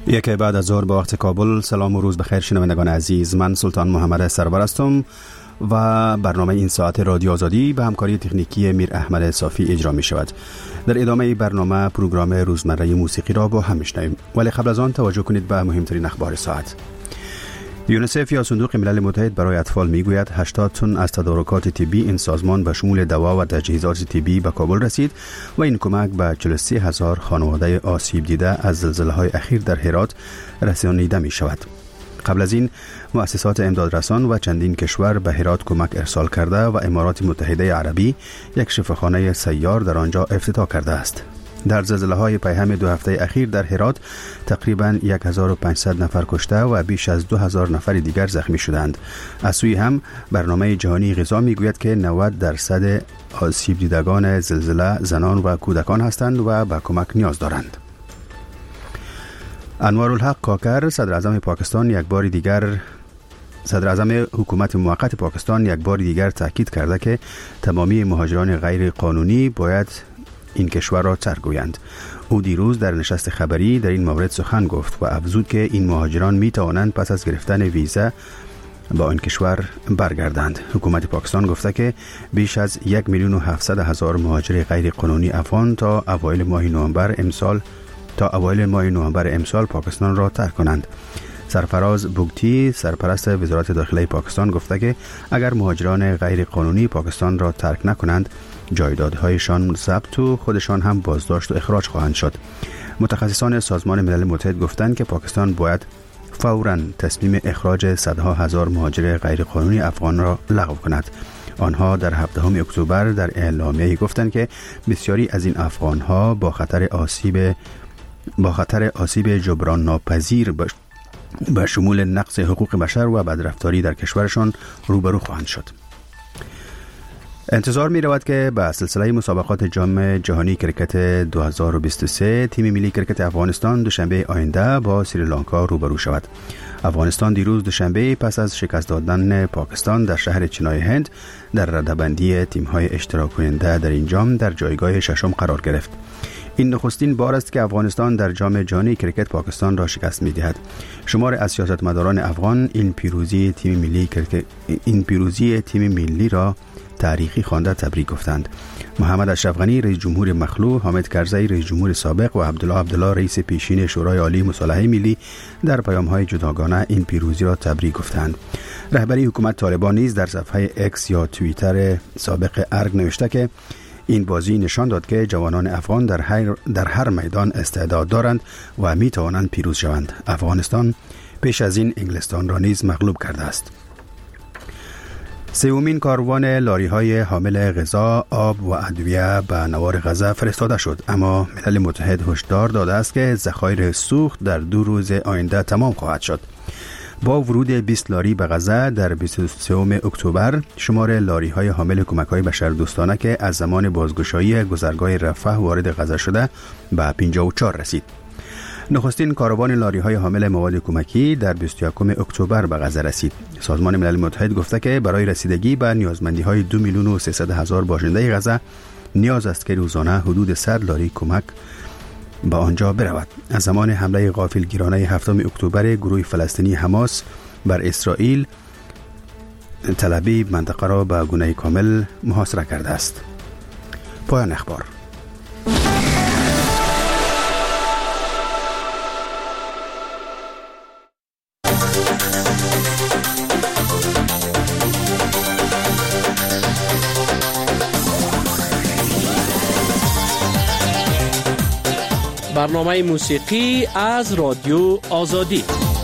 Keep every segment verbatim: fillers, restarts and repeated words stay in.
یک بعد از ظهر به وقت کابل. سلام و روز بخیر شنوندگان عزیز، من سلطان محمد سرور هستم و برنامه این ساعت رادیو آزادی به همکاری تکنیکی میر احمد صافی اجرا می شود. در ادامه برنامه پروگرام روزمره موسیقی را با هم میشنویم، ولی قبل از آن توجه کنید به مهمترین اخبار ساعت. یونیسف یا صندوق ملل متحد برای اطفال میگوید هشتاد تن از تدارکات طبی این سازمان به شمول دوا و تجهیزات طبی به کابل رسید و این کمک به چهل و سه هزار خانواده آسیب دیده از زلزله‌های اخیر در هرات رسانیده می شود. قبل از این مؤسسات امدادرسان و چندین کشور به هرات کمک ارسال کرده و امارات متحده عربی یک شفاخانه سیار در آنجا افتتاح کرده است. در زلزله‌های پیهم دو هفته اخیر در هرات تقریباً هزار و پانصد نفر کشته و بیش از دو هزار نفر دیگر زخمی شدند. از سوی هم برنامه جهانی غذا میگوید که نود درصد آسیب دیدگان زلزله زنان و کودکان هستند و به کمک نیاز دارند. انوارالحق کاکر صدر اعظم پاکستان یک بار دیگر صدر اعظم حکومت موقت پاکستان یک بار دیگر تاکید کرده که تمامی مهاجران غیر قانونی باید این کشور را ترک گویند. او دیروز در نشست خبری در این مورد سخن گفت و افزود که این مهاجران می توانند پس از گرفتن ویزا با این کشور برگردند. حکومت پاکستان گفته که بیش از یک میلیون و هفتصد هزار مهاجر غیر قانونی افغان تا اوایل ماه نوامبر امسال تا اوایل ماه نوامبر امسال پاکستان را ترک کنند. سرفراز بوگتی سرپرست وزارت داخلی پاکستان گفته که اگر مهاجران غیر قانونی پاکستان را ترک نکنند جایدادهایشان ضبط و خودشان هم بازداشت و اخراج خواهند شد. متخصصان سازمان ملل متحد گفتند که پاکستان باید فوراً تصمیم اخراج صدها هزار مهاجر غیر قانونی افغان را لغو کند. آنها در هفدهم اکتبر در اعلامیه گفتند که بسیاری از این افغانها با خطر آسیب با خطر آسیب جبران ناپذیر به شمول نقض حقوق بشر و بدرفتاری در کشورشان روبرو خواهند شد. انتظار می رود که به سلسله مسابقات جام جهانی کرکت دو هزار و بیست و سه تیم ملی کرکت افغانستان دوشنبه آینده با سریلانکا روبرو شود. افغانستان دیروز دوشنبه پس از شکست دادن پاکستان در شهر چنای هند در رده‌بندی تیم‌های اشتراک کننده در این جام در جایگاه ششم قرار گرفت. این نخستین بار است که افغانستان در جام جهانی کرکت پاکستان را شکست می‌دهد. شمار از سیاستمداران افغان این پیروزی تیم ملی کرکت این پیروزی تیم ملی را تاریخی خوانده تبریک گفتند. محمد اشرف غنی رئیس جمهور مخلوع، حامد کرزی رئیس جمهور سابق و عبدالله عبدالله رئیس پیشین شورای عالی مصالحه ملی در پیام‌های جداگانه این پیروزی را تبریک گفتند. رهبری حکومت طالبان نیز در صفحه اکس یا توییتر سابق ارگ نوشته که این بازی نشان داد که جوانان افغان در هر در هر میدان استعداد دارند و می توانند پیروز شوند. افغانستان پیش از این انگلستان را نیز مغلوب کرده است. سومین کاروان لاری‌های حامل غذا، آب و ادویه به نوار غزه فرستاده شد، اما ملل متحد هشدار داده است که ذخایر سوخت در دو روز آینده تمام خواهد شد. با ورود بیست لاری به غزه در بیست و سوم اکتبر شمار لاری‌های حامل کمک‌های بشردوستانه که از زمان بازگشایی گذرگاه رفح وارد غزه شده به پنجاه و چهار رسید. نخستین کاروان لاری‌های حامل مواد کمکی در بیست و یکم اکتبر به غزه رسید. سازمان ملل متحد گفته که برای رسیدگی به نیازمندی‌های دو میلیون و سیصد هزار باشنده غزه نیاز است که روزانه حدود صد لاری کمک به آنجا برود. از زمان حمله غافلگیرانه هفتم اکتبر گروه فلسطینی حماس بر اسرائیل، تل ابیب منطقه را به گونه کامل محاصره کرده است. پایان اخبار. برنامه موسیقی از رادیو آزادی.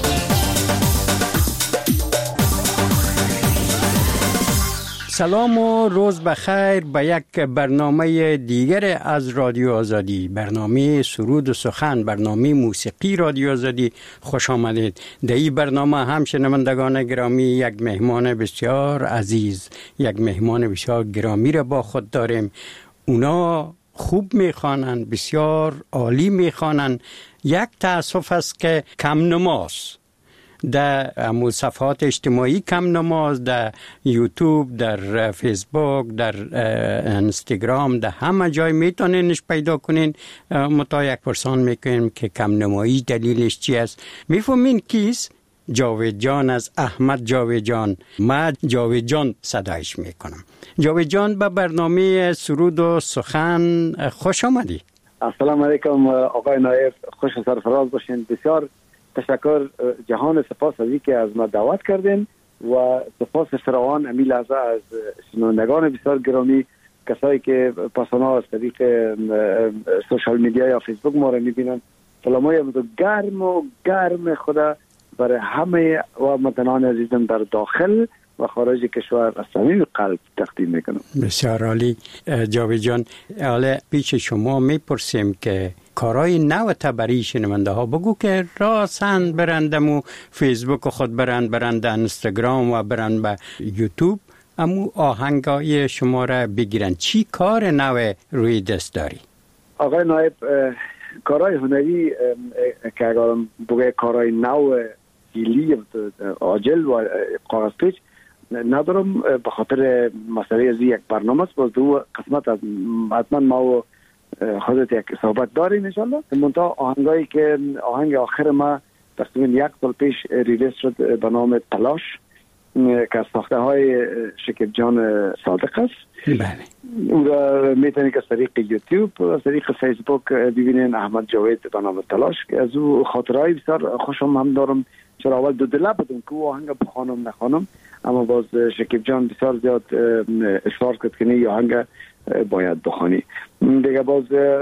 سلام و روز بخیر به یک برنامه دیگر از رادیو آزادی، برنامه سرود و سخن، برنامه موسیقی رادیو آزادی. خوش آمدید. در این برنامه هم شنوندگان گرامی یک مهمان بسیار عزیز، یک مهمان بسیار گرامی را با خود داریم. اونا خوب میخوانند، بسیار عالی میخوانند. یک تأسف است که کم نماست. در امو صفحات اجتماعی کم نماز، در یوتیوب، در فیسبوک، در اینستاگرام، در همه جای میتونینش پیدا کنین. متا یک پرسان میکنیم که کم نمایی دلیلش چی است. میفهمین کیست؟ جاوید جان از احمد جاوید جان. ما جاوید جان صدایش میکنم. جاوید جان به برنامه سرود و سخن خوش آمدی. السلام علیکم آقای نایب، خوش و سرفراز باشین. بسیار تشکر جهان، سپاس از اینکه از ما دعوت کردین و سپاس فراوان امی لحظه از شنوندگان بسیار گرامی، کسایی که پاسانا از طریق سوشال میدیا یا فیسبوک ما رو میبینن. سلامای گرم و گرم خدا برای همه و وطنان عزیزم در داخل و خارج کشور از صمیم قلب تقدیم میکنم. بسیار عالی جاوید جان. حالا پیش شما میپرسیم که کارهای نو تبری شنونده ها بگو که راسن برندم و فیسبوک خود برند برند اینستاگرام و برند به یوتیوب امو آهنگای شما را بگیرن. چی کار نو روی دست داری؟ آقای نایب، کارهای هنری که اگر بگه کارهای نو فیلی عاجل و کاغذ پیچ ندارم، به خاطر مسئله از یک برنامه است. باز دو قسمت از حتما ما و خودت یک صحبت داریم انشالله. منتها آهنگایی که آهنگ آخر ما تقریبا یک سال پیش ریلیز شد به نام تلاش که از ساخته های شکیب جان صادق است. بله. او را میتونید از طریق یوتیوب از طریق فیسبوک ببینین، احمد جاوید به نام تلاش. از او خاطرهای بسیار خوشم هم دارم، چرا اول دو دله بودم که او آهنگ بخوانم نخوانم، اما باز شکیب جان بسیار زیاد اصرار کرد که نه آهنگ باید بخوانی. دیگه باز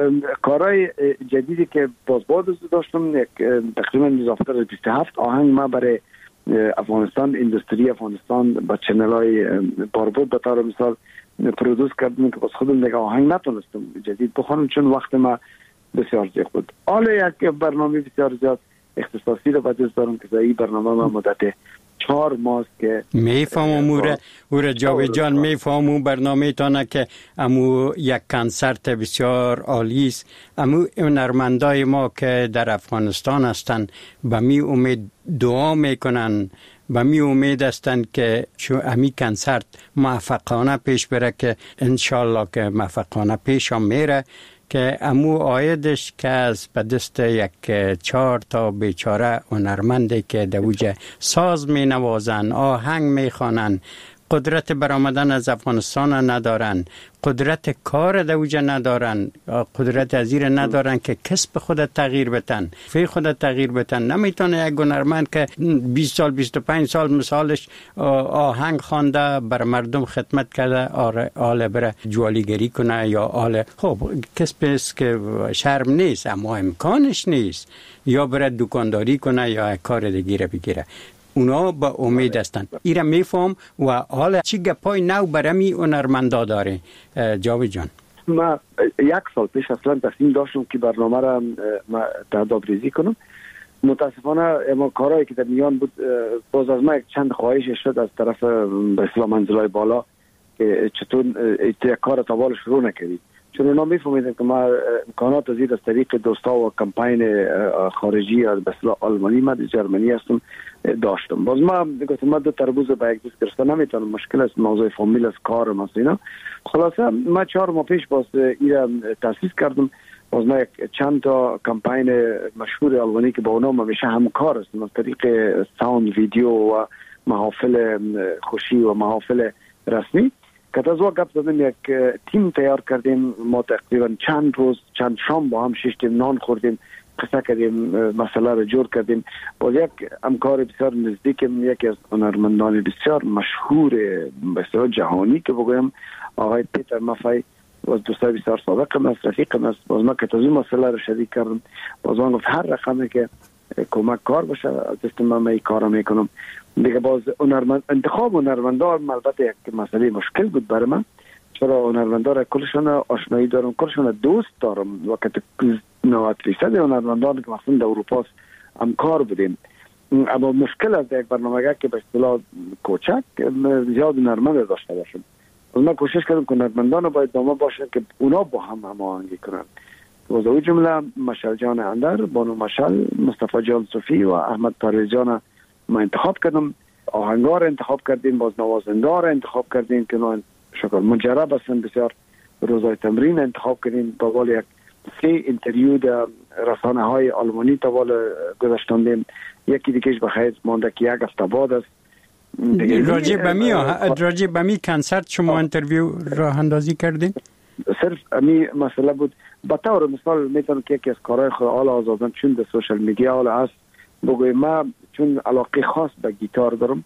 کارهای جدیدی که باز باز داشتم، یک تقریبا اضافه از بیست و هفت آهنگ ما برای افغانستان، اندستری افغانستان با چنل های باربود به طور مثال پرودوس کردم که باز خودم دیگه آهنگ نتونستم جدید بخوانم چون وقت ما بسیار زیاد بود. حالا یک برنامه بسیار زیاد اختصاصی رو با دست دارم که این برنامه ما مدت چهار ماه که میفهمم اوره اوره جاوید جان، میفهمم برنامه تانه که امو یک کنسرت بسیار عالی است. امو هنرمندای ما که در افغانستان هستند به می امید دعا میکنن، به می امید هستند که شو امی کنسرت موفقانه پیش بره، که انشالله که موفقانه پیش هم میره، که امو آیدش که از به دست یک چهار تا بیچاره هنرمنده که دوجه ساز می نوازن، آهنگ می خوانن، قدرت برآمدن از افغانستان ندارن، قدرت کار دوجه ندارن، قدرت ازیر ندارن که کسب خود تغییر بتن، فی خود تغییر بتن. نمیتونه یک هنرمند که بیست سال بیست و پنج سال مثالش آهنگ خوانده بر مردم خدمت کرده آله بره جوالیگری کنه یا آله، خب کسب است که شرم نیست اما امکانش نیست، یا بره دکانداری کنه یا کار دیگه بگیره. اونا با امید هستند. ایرا میفهم و حالا چی گپای نو برمی هنرمندا داره جاوید جان؟ ما یک سال پیش اصلا تصمیم داشتم که برنامه را ما تعداد ریزی کنم. متاسفانه اما کارهایی که در میان بود، باز از ما یک چند خواهش شد از طرف به اصطلاح منزلای بالا که چطور یک کار تاوال شروع نکردید، چون اونا میفهمیدن که ما امکانات زیر از طریق دوستا و کمپاین خارجی یا به اصطلاح آلمانی، ما در جرمنی هستم، داشتم. باز ما گفتم ما دو تربوز با یک دوست گرفتن نمیتونم، مشکل است، موضوع فامیل است، کار است اینا. خلاصه ما چهار ماه پیش باز ایرا تاسیس کردم. باز ما یک چند تا کمپاین مشهور آلمانی که با اونها همیشه همکار هستم از طریق ساوند، ویدیو و محافل خوشی و محافل رسمی، که از وقت گپ زدیم یک تیم تیار کردیم. ما تقریبا چند روز چند شام با هم شیشتیم، نان خوردیم، قصه کردیم، مسئله رو جور کردیم. باز یک همکار بسیار نزدیکم، یکی از هنرمندان بسیار مشهور بسیار جهانی که بگویم آقای پیتر مافای، باز دوستای بسیار سابقم است، رفیقم است. باز ما که تازه مسئله رو شریک کردم، باز من گفت هر رقمی که کمک کار باشه دست من می کارا میکنم دیگه. باز هنرمند انتخاب هنرمندان البته یک مسئله مشکل بود برای من، چرا هنرمندان کلشون آشنایی دارم، کلشون دوست دارم. وقت نود درصد هنرمندان که مثلا در اروپا همکار بودیم، اما مشکل از یک برنامه که به اصطلاح کوچک زیاد هنرمند داشته باشیم. من کوشش کردم که هنرمندان باید دامه باشه که اونا با هم هماهنگی کنن. از اون جمله مشعل جان اندر، بانو مشعل، مصطفی جان صوفی و احمد پرویز جان ما انتخاب کردم، آهنگار انتخاب کردیم، باز نوازندار انتخاب کردیم که نه شکر مجرب هستن، بسیار روزهای تمرین انتخاب کردیم. با قول یک سه اینترویو در رسانه های آلمانی تا بالا گذاشتندیم، یکی دیگهش بخیر مانده که یک هفته بعد است. راجع به می راجع به می کنسرت شما اینترویو راه اندازی کردین؟ صرف امی مسئله بود. به طور مثال میتونم که یکی از کارهای خود حال آزادم چون در سوشل میدیا حال هست بگویم، ما چون علاقه خاص به گیتار دارم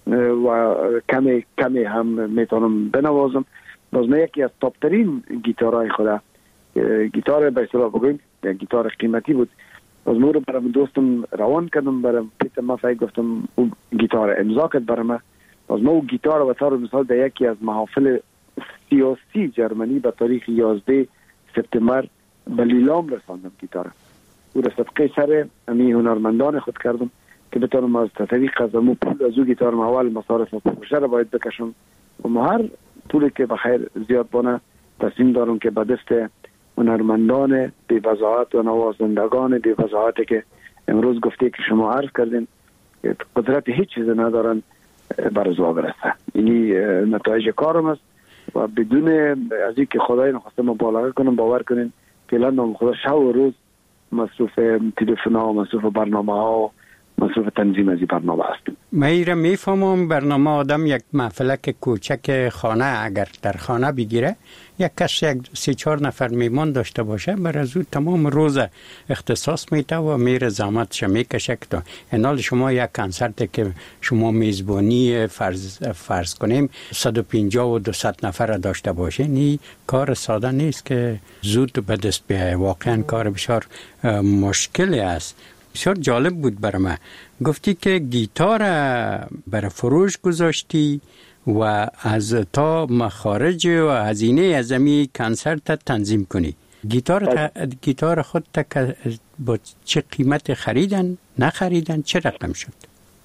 و کمی کمی هم میتونم بنوازم، باز من یکی از تاپ ترین گیتارهای خدا، گیتار به اصطلاح بگویم یک گیتار قیمتی بود، باز من رو برام دوستم روان کردم، برام پیت ما فکر گفتم اون گیتار امضا کرد برام. باز من اون گیتار به طور مثال در یکی از محافل سیاسی جرمنی به تاریخ یازده سپتامبر به لیلام رساندم گیتار. او را صدقه سر امی هنرمندان خود کردم که بتونم از طریق از امو پول از او گیتار اول مصارف و پروژه را باید بکشم و ما هر پولی که بخیر زیاد بانه تصمیم دارم که به دست هنرمندان بی وضاحت و نوازندگان بی وضاحتی که امروز گفته که شما عرض کردین قدرت هیچ چیز ندارن برزوا برسه. اینی نتایج کارم است و بدون از اینکه خدای نخواسته مبالغه کنم باور کنین فعلا نام خدا شب و روز مصروف تلفن ها، مصروف برنامه ها، مصروف تنظیم از این برنامه هستیم. من ایره میفهمم برنامه آدم یک محفلک کوچک خانه اگر در خانه بگیره یک کس یک سی چهار نفر میمان داشته باشه بر از او تمام روز اختصاص میده و میره زحمتش میکشه تا انال شما یک کنسرت که شما میزبانی فرض فرض کنیم صد و پنجاه و دویست نفر داشته باشه، نی کار ساده نیست که زود به دست بیایه، واقعا کار بسیار مشکلی است. بسیار جالب بود برای من. گفتی که گیتار برای فروش گذاشتی و از تا مخارج و هزینه از امی کنسرت تنظیم کنی. گیتار تا گیتار خود تا با چه قیمت خریدن نخریدن چه رقم شد؟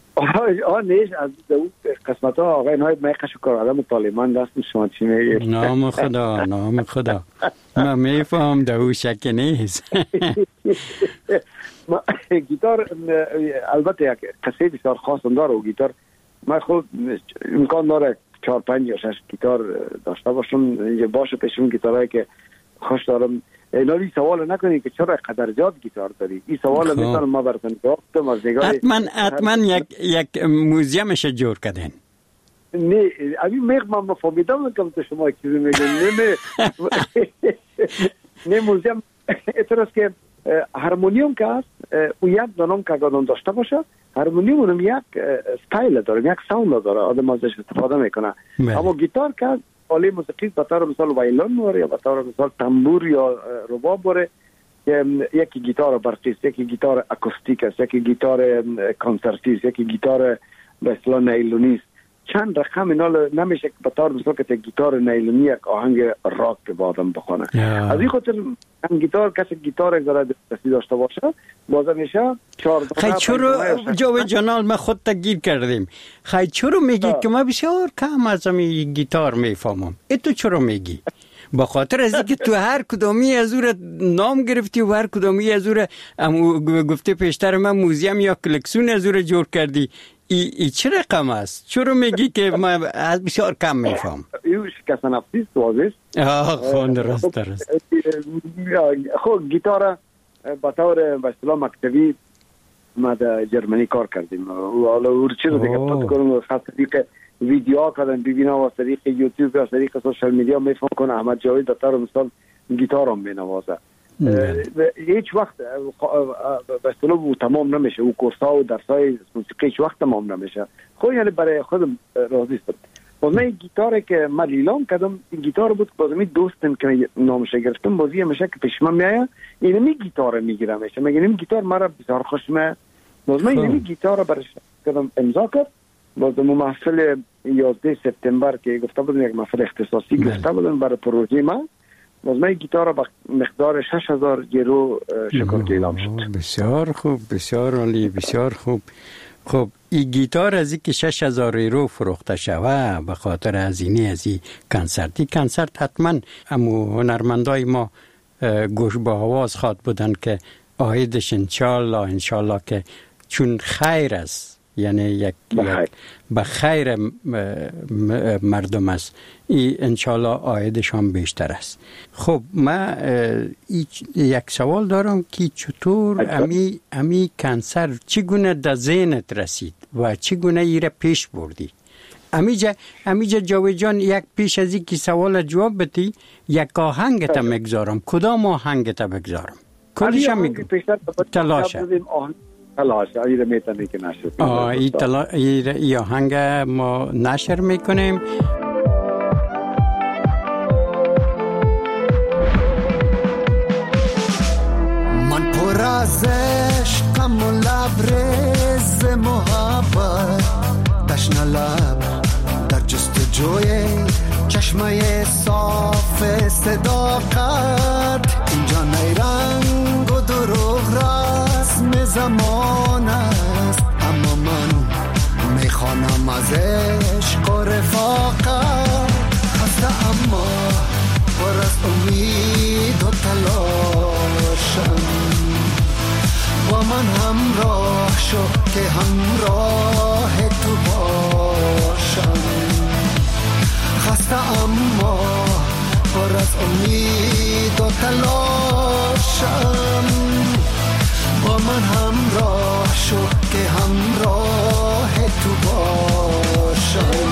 آه نیش از دو قسمت ها آقای نایب میخشو کار آدم طالبان دستم شما چی میگید؟ نام خدا نام خدا من میفهم دو شک نیست. گیتار البته یک قصه بسیار خاصم داره و گیتار من خود امکان داره چهار پنج یا شش گیتار داشته باشم یه باشه پیشون گیتارهایی که خوش دارم. اینا سوال نکنید که چرا قدر زیاد گیتار داری، این سوال میتونم ما براتون گفتم از نگاه حتما حتما یک یک موزیمش جور کردن. نه ابی میخ من مفهمیدم که تو شما چیزی میگین. نه نه نه موزیم اعتراض که هارمونیوم که هست او یک دانم که گادون داشته باشه، هارمونیوم اونم یک استایل داره، یک ساوند داره، آدم ازش استفاده میکنه. اما گیتار که آله موسیقی به طور مثال وایلون واره یا به طور مثال تنبور یا رباب واره، یکی گیتار برقی است، یکی گیتار اکوستیک است، یکی گیتار کنسرتی است، یکی گیتار به اصطلاح نیلونی است. چند رقم اینا نمیشه به طور مثال که گیتار نیلونی یک آهنگ راک به آدم بخونه. از این خاطر هم گیتار کسی گیتار زره دستی داشته باشه بازم میشه چهار خیلی چرا جواب جنال ما خود تا گیر کردیم. خیلی چرا میگی که ما بسیار کم از این گیتار میفهمم؟ ای تو چرا میگی؟ با خاطر از اینکه تو هر کدومی از او نام گرفتی و هر کدومی از او گفته پیشتر من موزیم یا کلکسیون از او جور کردی. ای, ای چه رقم است؟ چرا میگی که ما از بسیار کم میفهم؟ ایو شکست نفسی است واضح آه خون درست درست. خب گیتار با طور به اصطلاح مکتبی ما در جرمنی کار کردیم و حالا اورچه رو دیگه پت کنم و خاص طریق ویدیو کردن ببینم و طریق یوتیوب و طریق سوشال میدیا میفهم کنه احمد جاوید در طور مثال گیتار هم بینوازه. هیچ وقت به اصطلاح او تمام نمیشه، او کورس‌ها و درس‌های موسیقی هیچ وقت تمام نمیشه. خب یعنی برای خودم راضی هستم. باز من این گیتاری که من لیلام کردم این گیتار بود باز می دوستم که نامش گرفتم بازی میشه که پیش من میایه این می گیتار میگیرم میشه میگم این گیتار مرا بسیار خوش میاد. باز من این گیتار برش کردم امضا کرد. باز مو محفل یازده سپتامبر که گفته بودم یک محفل اختصاصی گفته بودم برای پروژه من. باز من گیتار با مقدار شش هزار یورو شکر اعلام شد. بسیار خوب، بسیار عالی، بسیار خوب. خب این گیتار از این که شش هزار یورو فروخته شوه به خاطر هزینه از این کنسرتی کنسرت حتما امو هنرمندای ما گوش با آواز خواد بودن که آیدش انشالله انشالله که چون خیر است یعنی یک به خیر مردم است. این انشالله عایدشان بیشتر است. خب ما یک سوال دارم که چطور امی امی کانسر چگونه در ذهنت رسید و چگونه ای را پیش بردی؟ امیجا امیجا جاوید جان، یک پیش از این که سوال جواب بدی یک آهنگ تا میگذارم. کدام آهنگ تا بگذارم؟ کلش هم میگم تلاشه تلاشه ایره میتونی که نشر آه ای تلا ای آهنگ ما نشر میکنیم. من پر از عشقم و لبریز محبت دشن لب در جستجوی چشمه صاف صداقت. اینجا نیرنگ و دروغ رسم زمان است، اما من میخوانم از عشق و رفاقت. خسته اما پر از امید و تلاشم، با من همراه شو که همراه تو باشم. خسته اما پر از امید و تلاشم، با من همراه شو که همراه تو باشم.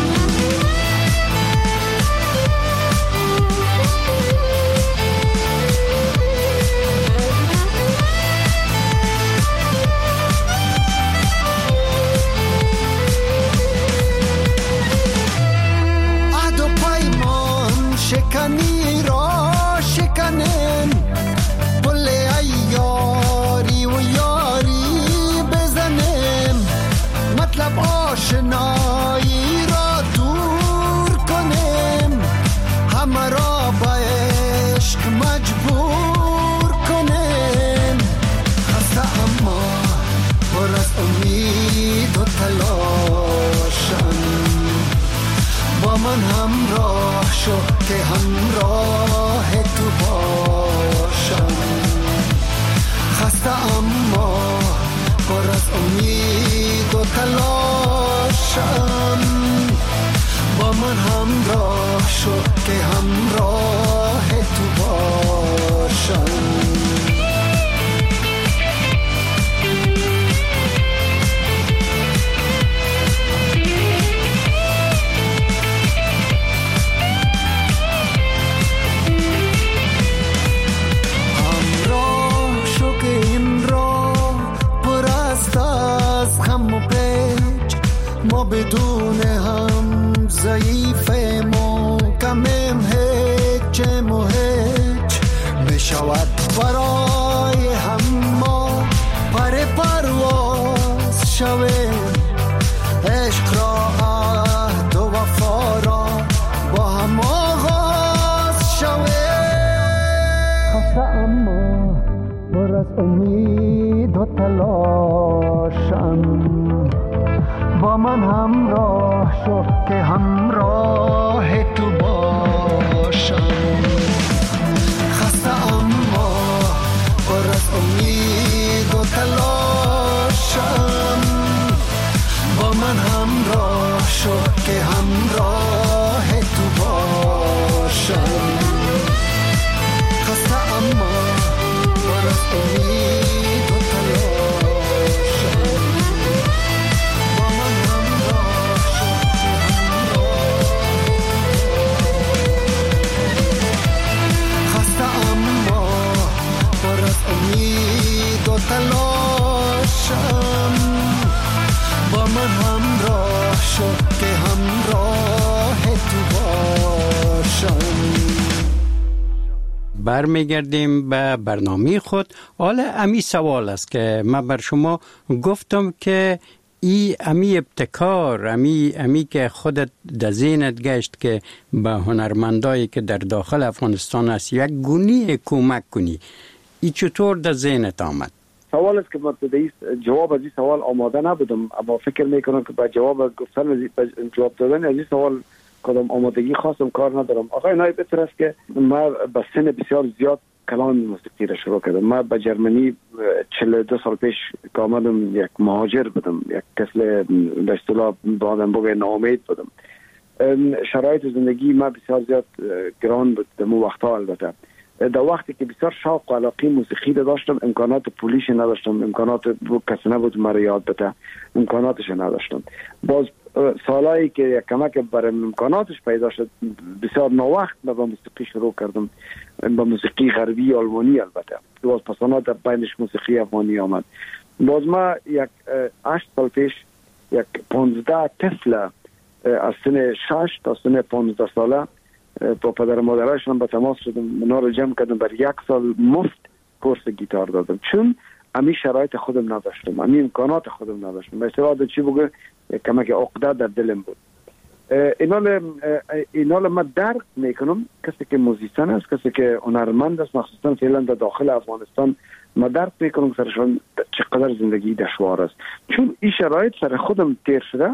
شکنی را شکنن، پل ایاری و یاری بزنم، مطلب آشنایی را دور کنم، همه را با عشق مجبور کنم. خسته اما پر از امید و تلاشم، با من همراه شو که همراه تو باشم. خسته اما پر از امید و تلاشم، با من همراه شو که همراه تو باشم. ما بدون هم ضعیفیم و کمیم، هیچ و هیچ می شود برای هم ما پر پرواز شویم. عشق را عهد و وفا را با هم آغاز شویم. خسته اما پر از امید و تلاشم، با من همراه شو که همراه تو باشم. خسته اما پر از امید و تلاشم، با من همراه شو که همراه تو باشم. خسته اما پر از امید و تلاشم، امید و تلاشم، با من همراه شو که همراه تو باشم. برمیگردیم به برنامه خود. حالا امی سوال است که من بر شما گفتم که ای امی ابتکار، امی امی که خودت در ذهنت گشت که به هنرمندایی که در داخل افغانستان است یک گونی کمک کنی، ای چطور در ذهنت آمد؟ سوال است که من جواب از این سوال آماده نبودم، اما فکر میکنم که با جواب گفتن از جواب دادن از این سوال کدام آمادگی خاصم کار ندارم. آقای نایب، بهتر است که من به سن بسیار زیاد کلان موسیقی را شروع کردم. من به جرمنی چهل و دو سال پیش که آمدم یک مهاجر بودم، یک کسل به اصطلاح بعدم بگه ناامید بودم. شرایط زندگی ما بسیار زیاد گران بود در مو وقتا. البته در وقتی که بسیار شوق و علاقه موسیقی داشتم، امکانات پولیش نداشتم، امکانات کسی نبود مرا یاد بده، امکاناتش نداشتم. باز سالایی که یک کمک برای امکاناتش پیدا شد، بسیار ناوقت با موسیقی شروع کردم، با موسیقی غربی آلمانی. البته باز پسانا در بینش موسیقی افغانی آمد. باز ما یک هشت سال پیش یک پانزده طفل از سن شش تا سن پانزده ساله با پدر مادرشون به تماس شدم، اونا رو جمع کردم، بر یک سال مفت کورس گیتار دادم، چون امی شرایط خودم نداشتم، امی امکانات خودم نداشتم. به اصطلاح چی بگه کمک عقده در دلم بود. اینال اینال ما درک میکنم کسی که موزیسین است، کسی که هنرمند است، مخصوصا فعلا در داخل افغانستان، ما درک میکنم سرشان چقدر زندگی دشوار است، چون این شرایط سر خودم تیر شده.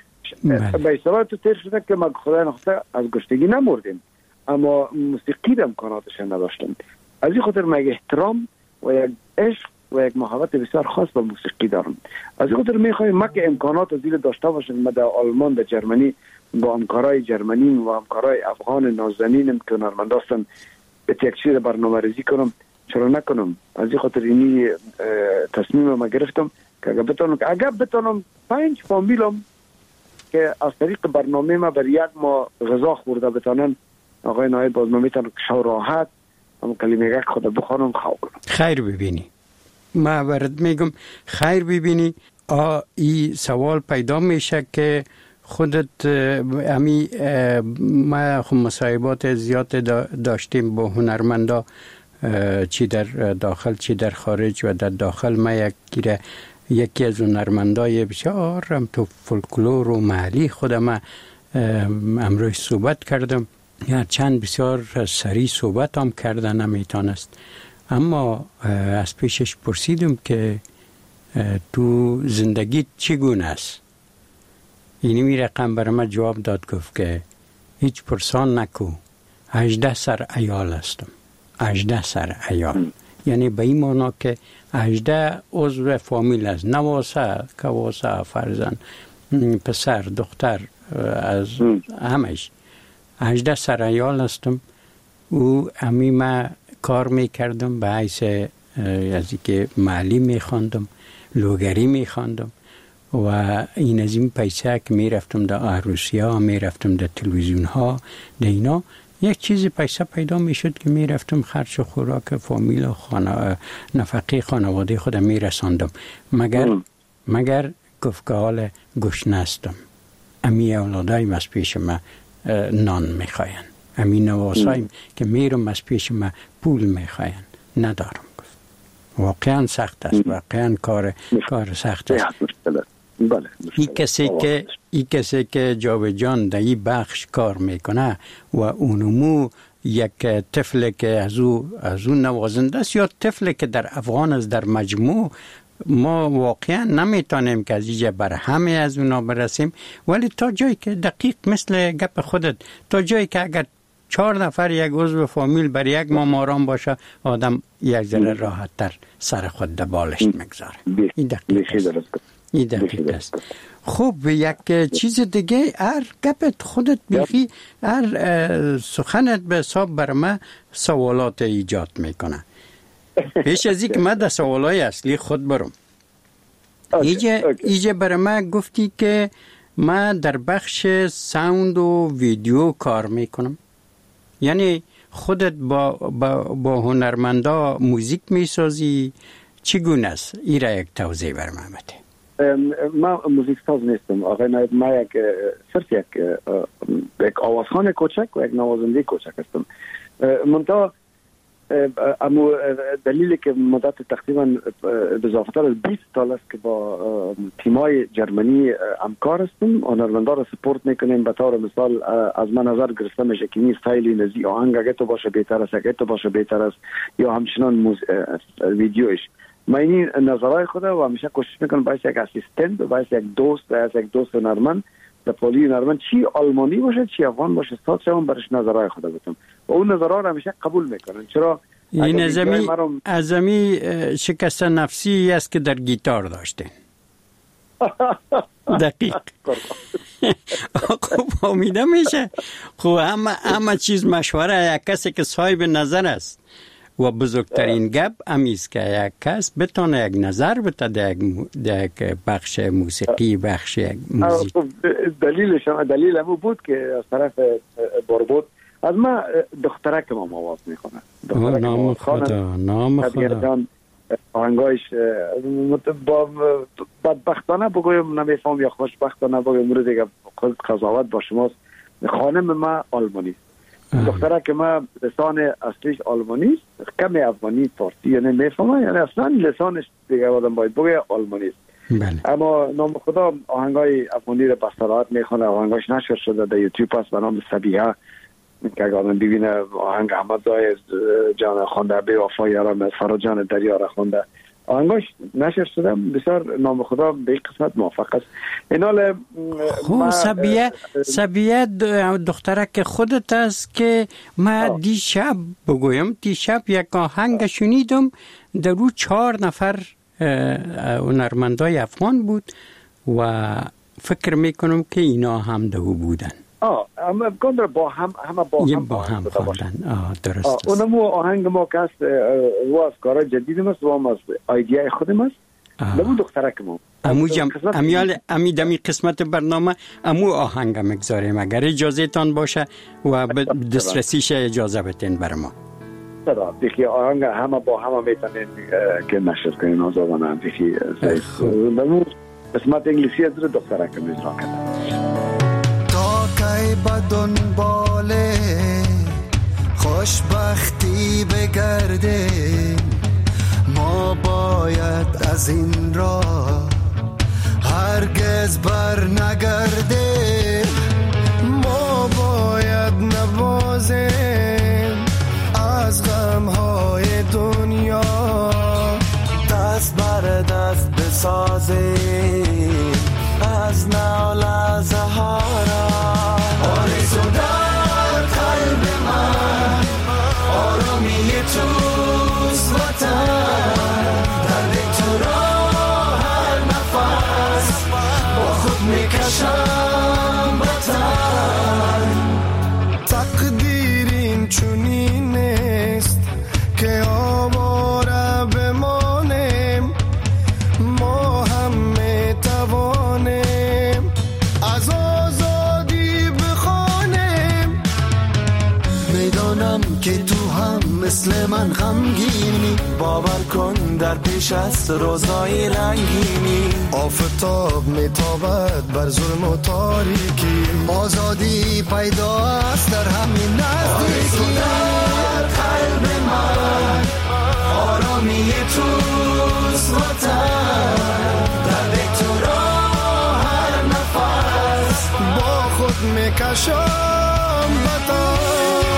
به اصطلاح تو تیر شده که ما خدای نخواسته از گشتگی نمردیم، اما موسیقی در امکاناتش نداشتم. از این خاطر من احترام و یک عشق و یک محبت بسیار خاص با موسیقی دارم. از این خاطر میخوایم ما که امکانات زیر داشته باشیم، ما در آلمان، در جرمنی با همکارای جرمنی و همکارای افغان نازنینم که هنرمند هستن به یک چیز برنامه ریزی کنم، چرا نکنم؟ از این خاطر اینی تصمیم ما گرفتم که اگر بتونم که اگر بتونم پنج فامیلم که از طریق برنامه ما بر یک ما غذا خورده بتونن، آقای نایب باز ما میتونم شو راحت هم کلمه یک خود بخوانم خواه کنم. خیر ببینی، ما برد میگم خیر ببینی. آ ای سوال پیدا میشه که خودت امی ما خب مصاحبات زیاد داشتیم با هنرمندا، چی در داخل چی در خارج. و در داخل ما یکی یکی از هنرمندای بسیار هم تو فولکلور و محلی خودم امروز صحبت کردم، یا چند بسیار سریع صحبت هم کردن نمیتونست، اما از پیشش پرسیدم که تو زندگی چگونه است؟ اینی می رقم برای من جواب داد، گفت که هیچ پرسان نکو، هجده سر عیال هستم. هجده سر عیال یعنی به این معنا که هجده عضو فامیل است، نواسه، کواسه، فرزند، پسر، دختر، از همش هجده سر عیال هستم. او امی ما کار میکردم به حیث از که معلی میخواندم، لوگری میخواندم و این از این پیسه که میرفتم در عروسی ها، میرفتم در تلویزیون ها، در اینا یک چیزی پیسه پیدا میشد که میرفتم خرج و خوراک فامیل و خانه نفقه خانواده خودم میرساندم. مگر مگر گفت که حال گشنه هستم، امی اولادایم از پیش ما نان میخواین، امی نواسایم که میرم از پیش ما پول میخواین، ندارم. گفت واقعا سخت است، واقعا کار کار سخت است. بله. این کسی که این کسی که جاوجان در این بخش کار میکنه و اونمو یک طفل که از او از اون نوازنده است یا طفل که در افغان است در مجموع، ما واقعا نمیتونیم که از اینجا بر همه از اونا برسیم، ولی تا جایی که دقیق مثل گپ خودت، تا جایی که اگر چهار نفر یک عضو فامیل بر یک ماماران باشه، آدم یک ذره راحت تر سر خود دبالش میگذاره. این دقیق است. این دقیق است. خب یک چیز دیگه، هر گپت خودت بیخی، هر سخنت به حساب بر من سوالات ایجاد میکنه. پیش از اینکه من در سوالای اصلی خود برم، ایجا ایجا بر من گفتی که من در بخش ساوند و ویدیو کار میکنم، یعنی خودت با با, با هنرمندا موزیک میسازی، چگونه است؟ این را یک توضیح بر من بده. ما موزیک ساز نیستم آقای نایب، ما یک صرف یک یک آوازخوان کوچک و یک نوازنده کوچک هستم. منتها اما دلیلی که مدت تقریبا بضافتر از بیست سال است که با تیمای جرمنی همکار هستم، هنرمندا را سپورت میکنیم. به طور مثال از من نظر گرفته میشه که این استایلی نزی آهنگ اگه تو باشه بهتر است، اگه تو باشه بهتر است، یا همچنان موز... ویدیوش. من این نظرهای خود و همیشه کوشش میکنم باعث یک اسیستنت و باعث یک دوست باعث یک دوست هنرمند در پولی هنرمند، چی آلمانی باشه چی افغان باشه، ساعت شما برش نظرهای خود بتونم و اون نظرها رو همیشه قبول میکنن. چرا این ازمی ازمی شکست نفسی است که در گیتار داشته. دقیق. خب امیده میشه خب همه همه چیز مشوره یک کسی که صاحب نظر است و بزرگترین گپ امیست که یک کس بتونه یک نظر بده در یک بخش موسیقی، بخش یک موزیک. دلیلش هم دلیل همون بود که از طرف باربود از ما دخترک ما آواز میکنه. نام خدا، نام خدا. آهنگایش با بدبختانه بگویم نمیفهم یا خوشبختانه بگویم مورد دیگه قضاوت با شماست. خانم ما آلمانی است. دخترک ما لسان اصلیش آلمانی است، کمی افغانی فارسی یعنی میفهمه، یعنی اصلا لسانش دیگه آدم باید بگه آلمانی است. بله. اما نام خدا آهنگای افغانی رو به صراحت میخونه. آهنگاش نشر شده در یوتیوب هست به نام سبیحه که اگر آدم ببینه آهنگ احمدزای جان خونده، بی وفا یارم فرا جان دریا را خونده، آهنگاش نشر شده. بسیار نام خدا به قسمت موفق است. اینال خب سبیه سبیه دخترک خودت است که ما دیشب بگویم دیشب یک آهنگ شنیدم در رو چهار نفر هنرمندای افغان بود و فکر میکنم که اینا هم دو بودن. آه اما گندر با هم همه با هم با هم خواندن. آه درست است. اونمو آهنگ ما که است و از کارا جدید ماست و هم از ایدیای خودم است. نمو دخترک ما امو جم امیال امی دمی قسمت برنامه امو آهنگ مگذاریم اگر اجازه تان باشه و دسترسیش اجازه بتین بر ما. چرا دیگه آهنگ همه با همه میتونین که نشر کنین آزادانه دیگه نمو قسمت انگلیسی از دخترک ما اجرا کردم. کی با دنبال خوشبختی بگردیم، ما باید از این راه هرگز بر نگردیم. ما باید نوازیم از غمهای دنیا، دست بر دست بسازیم از نالزه ها را. آرزو در قلب من آرامی توست وطن، درد تو را هر نفس با خود میکشم وطن. تقدیر این چنین است که آواره بمانیم، ما هم میتوانیم از آزادی بخوانیم. میدانم که تو هم مثل من غمگینی، باور کن در پیش است روزای رنگینی. آفتاب میتابد بر ظلم و تاریکی، آزادی پیدا است در همین نزدیکی. در قلب من آرامی توست وطن، درد تو را هر نفس با خود میکشم وطن.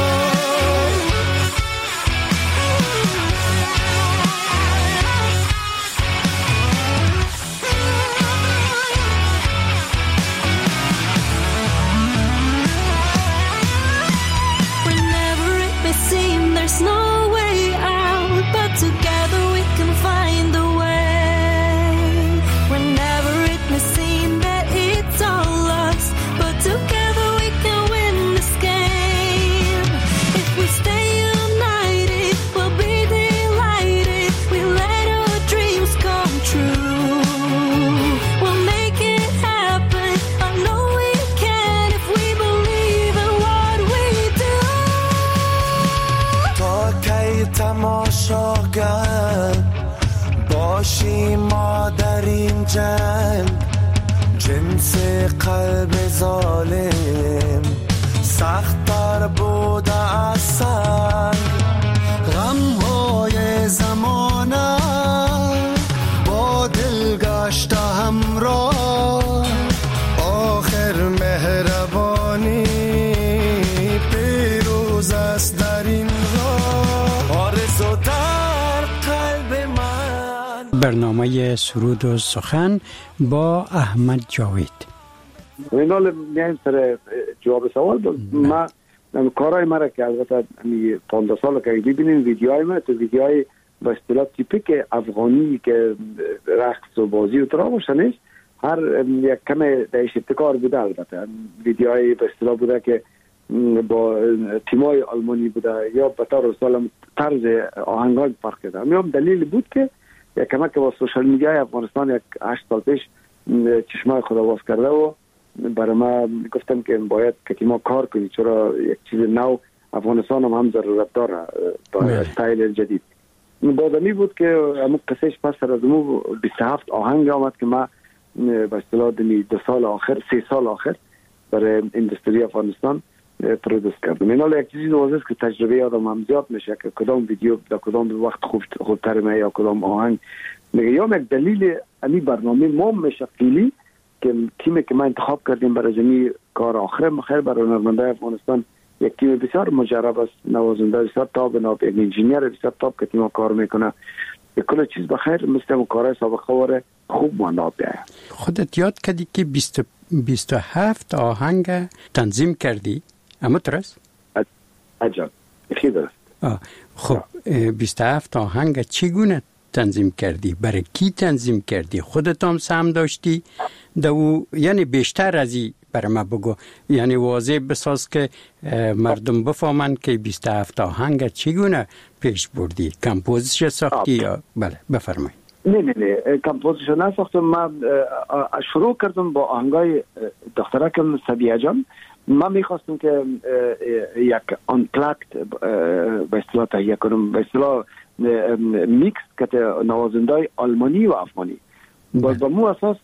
There's no way out, but together we can find a way. Whenever it may seem that it's all lost, but together we can win this game. If we stay united, we'll be delighted. We let our dreams come true. We'll make it happen. I know we can if we believe in what we do. تماشاگر باشیم ما در این جنگ، جنس قلب ظالم سخت‌تر بوده از سنگ. غم‌های زمانه با دل گشته همراه، آخر مهربانی پیروز است در این برنامه سرود و سخن با احمد جاوید. اینال میایم سر جواب سوال. ما کارهای مرا که البته می پانزده سال که ببینین ویدیوهای من تو ویدیوهای به اصطلاح تیپیک افغانی که رقص و بازی و ترا باشه نیست، هر یک کم دیش ابتکار بوده. البته ویدیوهای به اصطلاح بوده که با تیمای آلمانی بوده یا به طور مثال طرز آهنگای فرق کرده. همین دلیل بود که یک کمک با سوشال میدیا افغانستان یک هشت سال پیش چشمای خدا باز کرده و برای ما گفتم که باید که تیما کار کنی، چرا یک چیز نو افغانستان هم هم ضرورت داره با استایل جدید. بازمی بود که همون قصهش پس از امو بیست و هفت آهنگ آمد که ما به اصطلاح دو سال آخر سه سال آخر برای اندستری افغانستان پرودوس کردم. این حالا یک چیزی واضح است که تجربه آدم هم زیاد میشه که کدام ویدیو در کدام وقت خوب خوبتر میاد یا کدام آهنگ میگه. یا یک دلیل امی برنامه ما میشه فیلی که تیمی که ما انتخاب کردیم برای زمین کار آخر مخیر برای هنرمندای افغانستان یک تیم بسیار مجرب است، نوازنده بسیار تاب ناب، یک انجینیر بسیار تاب که تیم کار میکنه. کل چیز بخیر مثل کارهای سابقه واره خوب مناب بیاید. خودت یاد کردی که بیست و هفت آهنگ تنظیم کردی؟ اما درست؟ عجب خیلی درست. خب بیست و هفت آهنگ چگونه تنظیم کردی؟ برای کی تنظیم کردی؟ خودت هم سهم داشتی؟ دو یعنی بیشتر از این برای ما بگو، یعنی واضح بساز که مردم بفهمن که بیست و هفت آهنگ چگونه پیش بردی؟ کمپوزیش ساختی یا بله بفرمایید. نه نه نه کمپوزیش نساختم. من شروع کردم با آهنگای دخترکم سبیه جان. من میخواستم که یک آنپلاکت به اصطلاح تهیه کنم، به اصطلاح میکس که نوازندای آلمانی و افغانی. باز با مو اساس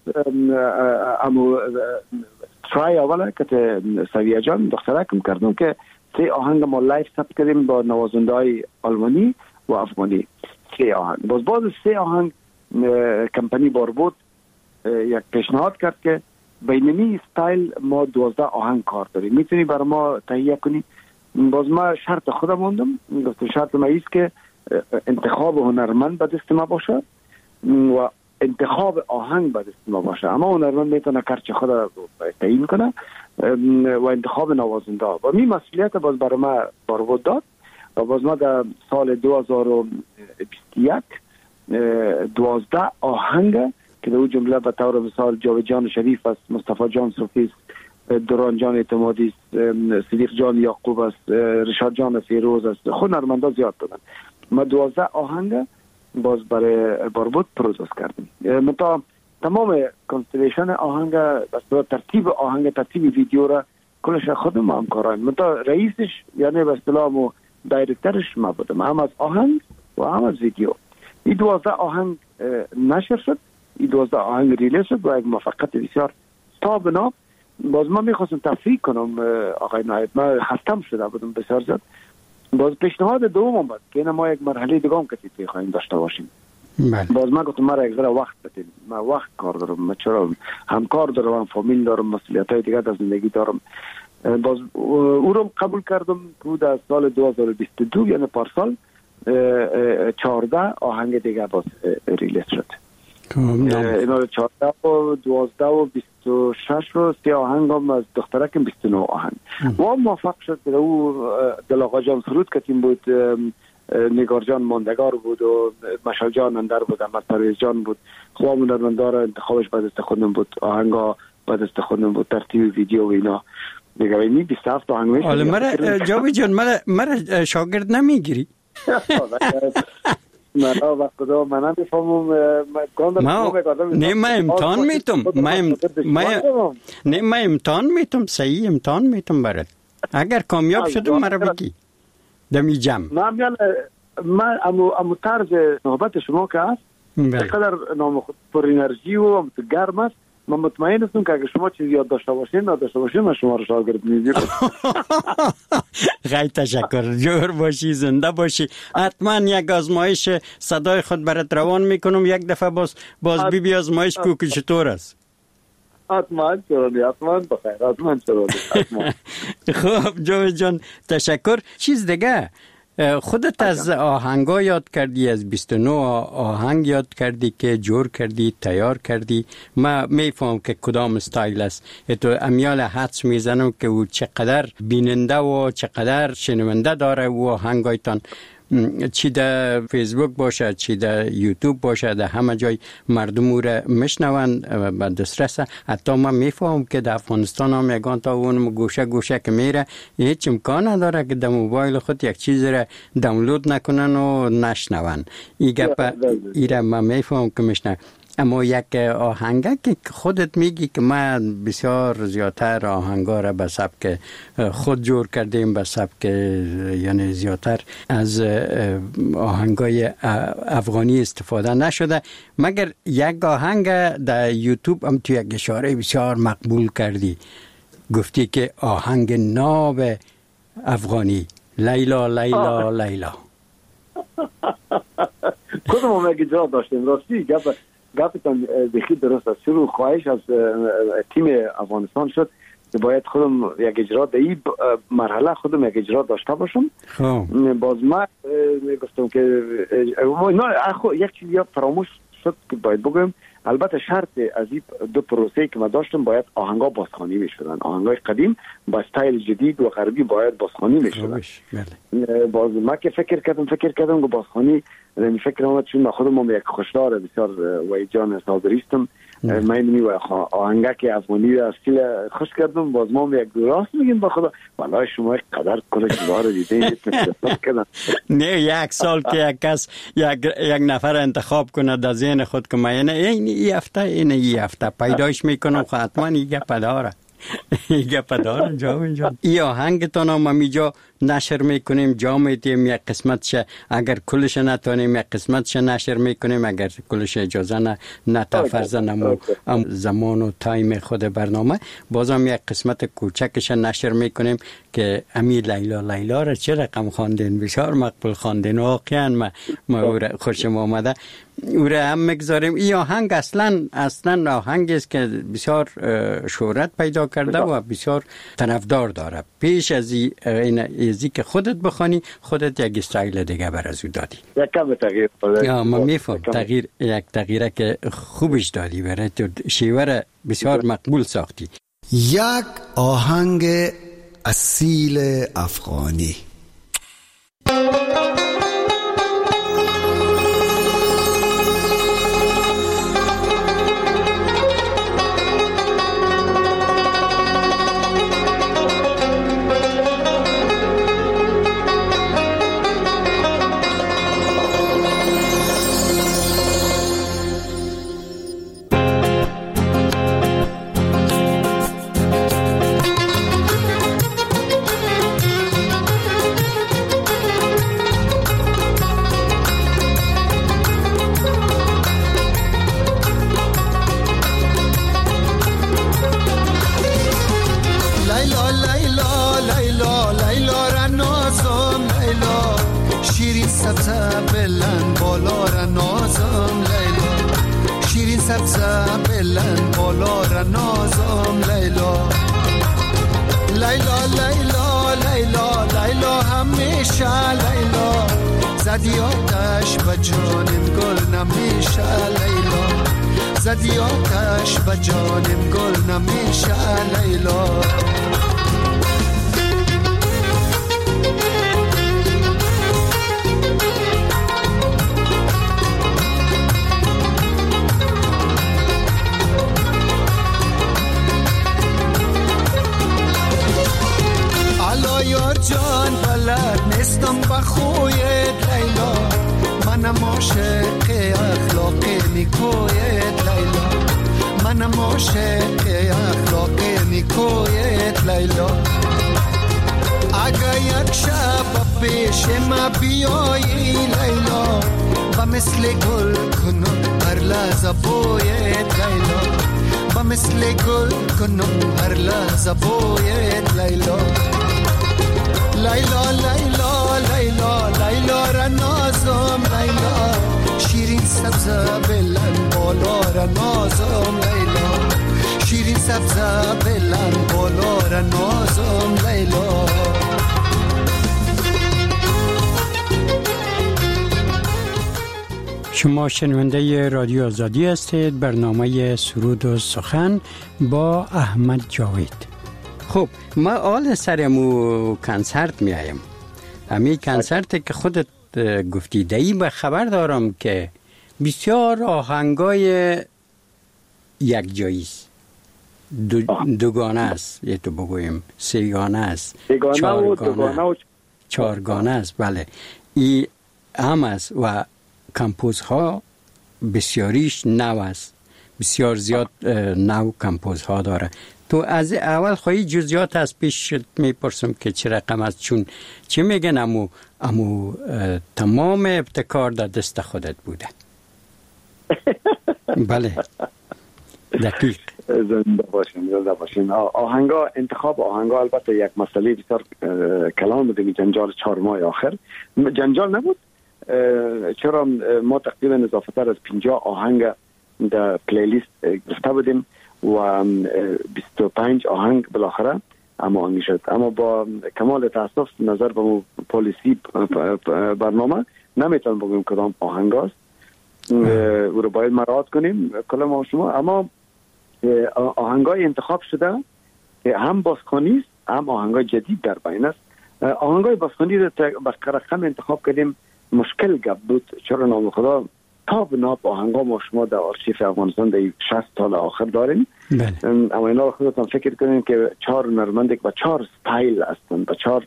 امو ترای اوله که سویه جان دخترکم کردم که سه آهنگ ما لایف ثبت کردیم با نوازندای آلمانی و افغانی. سه آهنگ. باز باز سه آهنگ کمپانی باربود یک پیشنهاد کرد که بینمی استایل ما دوازده آهنگ کار داریم، میتونی برای ما تهیه کنی؟ باز ما شرط خودم موندم، گفتم شرط ما ایست که انتخاب هنرمند به دست ما باشه و انتخاب آهنگ به دست ما باشه. اما هنرمند میتونه کارچ خود تعیین کنه و انتخاب نوازنده و می مسئولیت باز برای ما بارود داد. و باز ما در سال دو هزار و بیست و یک دوازده آهنگ که در جمله به طور مثال جاوید جان شریف است، مصطفی جان صوفی است، دوران جان اعتمادی است، صدیق جان یعقوب است، رشاد جان فیروز است، خود هنرمندا زیاد دادن. ما دوازده آهنگ باز برای باربود پروزوس کردیم. متا تمام کنستلیشن آهنگ، بس ترتیب آهنگ، ترتیب ویدیو را کلش خودم هم کاریم. متا رئیسش یعنی به اصطلاح و دایرکترش ما بودم، هم از آهنگ و هم از ویدیو. این دوازده آهنگ نشر شد، این دوازده آهنگ ریلیز شد و یک موفقیت بسیار تابناک. باز من میخواستم تفریح کنم آقای نایب، من خستم شده بودم بسیار زیاد. باز پیشنهاد دوم آمد که این ما یک مرحله دیگه هم کسی خواهیم داشته باشیم. بله. باز من گفتم مرا یک ذره وقت بدید، من وقت کار دارم، من چرا همکار دارم، فامیل دارم، مسئولیت‌های دیگه در زندگی دارم. باز او رو قبول کردم که در سال دو هزار و بیست و دو یعنی پارسال چهارده آهنگ دیگه باز ریلیز شد. اینا چهارده و دوازده و بیست و شش رو سه آهنگ هم از دخترکم بیست و نه آهنگ و موفق شد که او دل آقا جان سرود کتیم بود، نگار جان ماندگار بود و مشال جان اندر بود، احمد پرویز جان بود. خواه هنرمندار انتخابش بعد است خودم بود، آهنگا بعد است خودم بود، ترتیب ویدیو و اینا دیگه. اینی بیست و هفت آهنگ. حالا مرا جاوید جان مرا شاگرد نمیگیری؟ من وقت دو من نمیفهمم. نه من امتحان میتم من نه من امتحان میتم صحیح امتحان میتم برات. اگر کامیاب شدم مرا بگی دمی جمع. من میگم من امو امو طرز صحبت شما که هست چقدر نام خود پر انرژی و گرم است. من مطمئن هستم که اگر شما چیزی یاد داشته باشین نداشته باشین من شما رو شاگرد میگیرم. خیلی تشکر، جور باشی، زنده باشی. حتما یک آزمایش صدای خود برات روان میکنم یک دفعه باز باز بی بی آزمایش کو که چطور است. حتما چرا حتما بخیر حتما چرا حتما. خب جاوید جان تشکر. چیز دیگه خودت از آهنگا یاد کردی، از بیست و نه آهنگ یاد کردی که جور کردی، تیار کردی. ما میفهم که کدام استایل است. تو امیال حدس میزنم که او چقدر بیننده و چقدر شنونده داره و آهنگایتان، چی در فیسبوک باشه، چی در یوتیوب باشه، در همه جای مردم او را میشنوند به دسترس. حتی من میفهم که در افغانستان هم یگان تا اون گوشه گوشه که میره هیچ امکان نداره که در موبایل خود یک چیز را دانلود نکنن و نشنون. این گپ ایره من میفهم که میشنه. اما یک آهنگه که خودت میگی که من بسیار زیادتر آهنگا را به سبک خود جور کردیم، به سبک یعنی زیادتر از آهنگای افغانی استفاده نشده، مگر یک آهنگ در یوتیوب هم تو یک اشاره بسیار مقبول کردی، گفتی که آهنگ ناب افغانی لیلا لیلا لیلا. کدوم هم یک اجرا داشتیم راستی گپ گفتم بخیر درست است. شروع خواهش از تیم افغانستان شد که باید خودم یک اجرا در این مرحله خودم یک اجرا داشته باشم. باز من میگفتم که یک چیزی فراموش شد که باید بگویم. البته شرط از این دو پروسه که ما داشتم باید آهنگا بازخوانی میشدن. آهنگای قدیم با استایل جدید و غربی باید بازخوانی میشدن. باز ما که فکر کردم فکر کردم که بازخوانی این فکر اومد چون من خودم هم یک خوشدار بسیار وای جان صادریستم. من اینمی و آهنگا که افغانی را استیل خوش کردم. باز ما هم یک راست میگیم با خدا والله شما قدر کلش داره دیده نه یک سال که یک کس یک یک نفر انتخاب کنه در ذهن خود که من این این هفته این این هفته پیدایش میکنم خب حتما این گپ داره این گپ داره جان جان. این آهنگتون هم امیجا نشر میکنیم، جا میدیم یک قسمتش، اگر کلش نتونیم یک قسمتش نشر میکنیم، اگر کلش اجازه نه نتا فرزنم زمان و تایم خود برنامه بازم یک قسمت کوچکش نشر میکنیم که امی لیلا لیلا را چه رقم خواندین، بسیار مقبول خواندین، واقعا ما ما خوشم آمده. او را هم میگذاریم. این آهنگ اصلا اصلا آهنگی است که بسیار شهرت پیدا کرده و بسیار طرفدار داره. پیش از این ازی که خودت بخوانی خودت یک استایل دیگه بر از او دادی. یک کم تغییر دادی. یا من میفهم تغییر یک تغییره که خوبش دادی، برای تو شیوه بسیار مقبول ساختی. یک آهنگ اصیل افغانی. شما شنونده رادیو آزادی هستید. برنامه سرود و سخن با احمد جاوید. خب ما آل سرمو کنسرت می آیم. همین کنسرت که خودت گفتی دایی به خبر دارم که بسیار آهنگای یک جاییست، دو دوگانه است، یه تو بگویم سیگانه است، چهارگانه چهارگانه است. بله ای هم است و کمپوزها بسیاریش نو است، بسیار زیاد نو کمپوزها داره. تو از اول خواهی جزئیات از پیش میپرسم که چه رقم است، چون چه میگن امو امو تمام ابتکار در دست خودت بوده. بله دقیق. زنده باشین زنده باشین. آهنگا انتخاب آهنگا البته یک مسئله بسیار کلان بوده. جنجال چهار ماه آخر جنجال نبود، چرا ما تقریبا اضافه تر از پنجاه آهنگ در پلیلیست گرفته بودیم و بیست و پنج آهنگ بالاخره اما آهنگ شد. اما با کمال تاسف نظر به پالیسی برنامه نمیتونم بگم کدام آهنگ است، او رو باید مراعات کنیم کلا ما شما. اما آهنگای انتخاب شده هم بازخوانی است هم آهنگای جدید در بین است. آهنگای بازخوانی رو به رقم انتخاب کردیم، مشکل گپ بود، چرا نام خدا تاب ناب آهنگا ما شما در آرشیف افغانستان در شصت سال آخر داریم. بله. اما اینا رو خودتان فکر کنین که چهار نرمندک و چهار ستایل هستن و چهار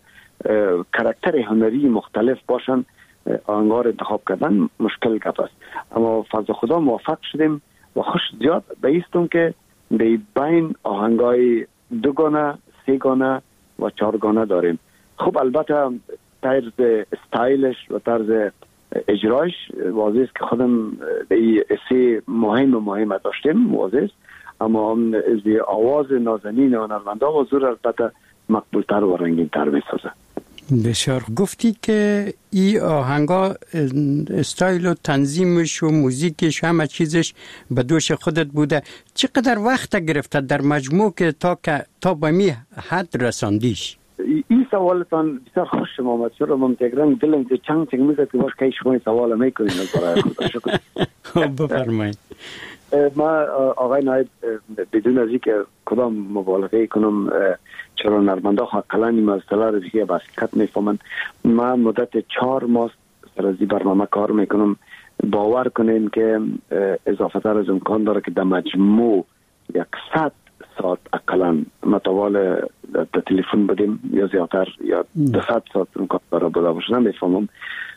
کاراکتر هنری مختلف باشن، آهنگا رو انتخاب کردن مشکل گپ است. اما فضل خدا موفق شدیم و خوش زیاد بایستم که در بین آهنگای دوگانه، سیگانه و چهارگانه داریم. خب البته طرز استایلش و طرز اجرایش واضح است که خودم در این سه مهم و مهم داشتیم واضح است، اما از آواز نازنین و هنرمندا و زور البته مقبولتر و رنگین تر می سازه. بسیار. گفتی که این آهنگا استایل و تنظیمش و موزیکش همه چیزش به دوش خودت بوده. چقدر وقت گرفته در مجموع که تا که تا به می حد رساندیش؟ این سوالتان بسیار خوش آمد، چرا من تقریبا دلم چنگ چنگ میزد که باش که شما سوال میکنین از برای خدا. شکر. بفرمایید. ما آقای نایب بدون از اینکه کدام مبالغه کنم، چرا نرمندا حقا این مسئله رو دیگه به حقیقت میفهمن. ما مدت چهار ماه سر از این برنامه کار میکنم. باور کنین که اضافه تر از امکان داره که در مجموع یکصد ساعت اقلا متوال در تلفن بدیم یا زیادتر یا دویست ساعت امکان داره بوده باشه، نمیفهمم.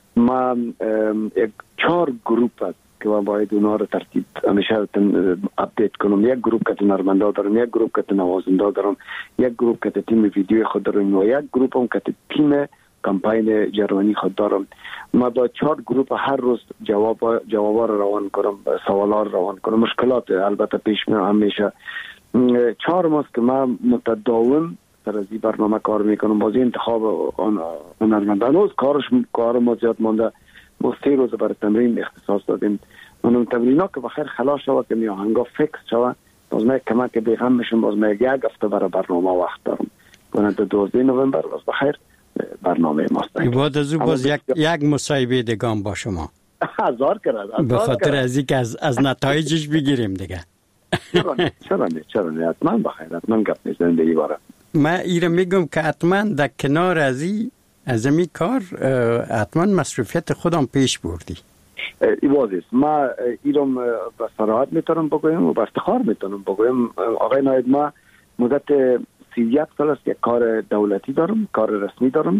ما یک چهار گروپ هست که من باید اونا رو ترتیب همیشه اپدیت کنم. یک گروپ که نرمندا دارم، یک گروپ که نوازنده دارم، یک گروپ که تیم ویدیوی خود دارم و یک گروپ هم که تیم کمپاین جرمنی خود دارم. ما با چهار گروپ هر روز جواب جوابا رو روان کنم، سوالا رو روان کنم. مشکلات البته پیش میاد همیشه. چهار ماه که ما متداوم سر از این برنامه کار میکنم. بازی انتخاب هنرمندان روز کارش کار ما زیاد مونده. ما سه روز برای تمرین اختصاص دادیم. اونم تمرینا که بخیر خلاص شود که می آهنگا فکس شود، باز ما کمک بیغم میشم. باز ما یک هفته برای برنامه وقت دارم. کنه تا دوازده نوامبر باز بخیر برنامه ماست. بعد از او باز یک یک مصاحبه دگان با شما. هزار کرد. به خاطر از اینکه از از نتایجش بگیریم دیگه. چرا نه چرا نه چرا نه حتما بخیر حتما گپ میزنیم دیگه باره. ما ایره میگم که حتما در کنار از این از این کار حتما مصروفیت خودم پیش بردی. ای واضح ما ایرم با صراحت میتونم بگویم و با افتخار میتونم بگویم آقای نایب ما مدت سی و یک سال است یک کار دولتی دارم، کار رسمی دارم.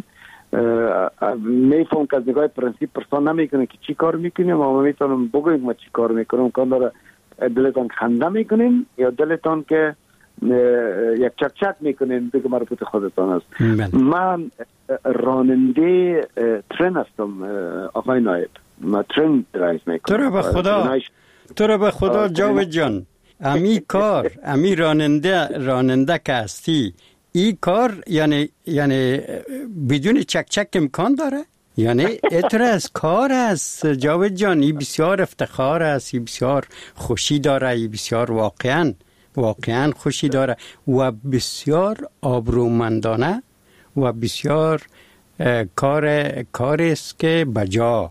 میفهم که از نگاه پرنسیپ پرسان نمیکنه که چی کار میکنیم، اما میتونم بگویم ما چی کار میکنم. کار داره دلتان خنده میکنیم یا دلتان که یک چک چک میکنین دیگه مربوط خودتان است. من راننده ترن هستم آقای نایب، من ترن درایو میکنم. تو رو به خدا تو رو به خدا جاوید جان، امی کار امی راننده راننده که هستی این کار یعنی یعنی بدون چک چک امکان داره؟ یعنی اترس کار است جاوید جان. این بسیار افتخار است، این بسیار خوشی داره، این بسیار واقعا واقعا خوشی داره و بسیار آبرومندانه و بسیار کار کاری است که بجا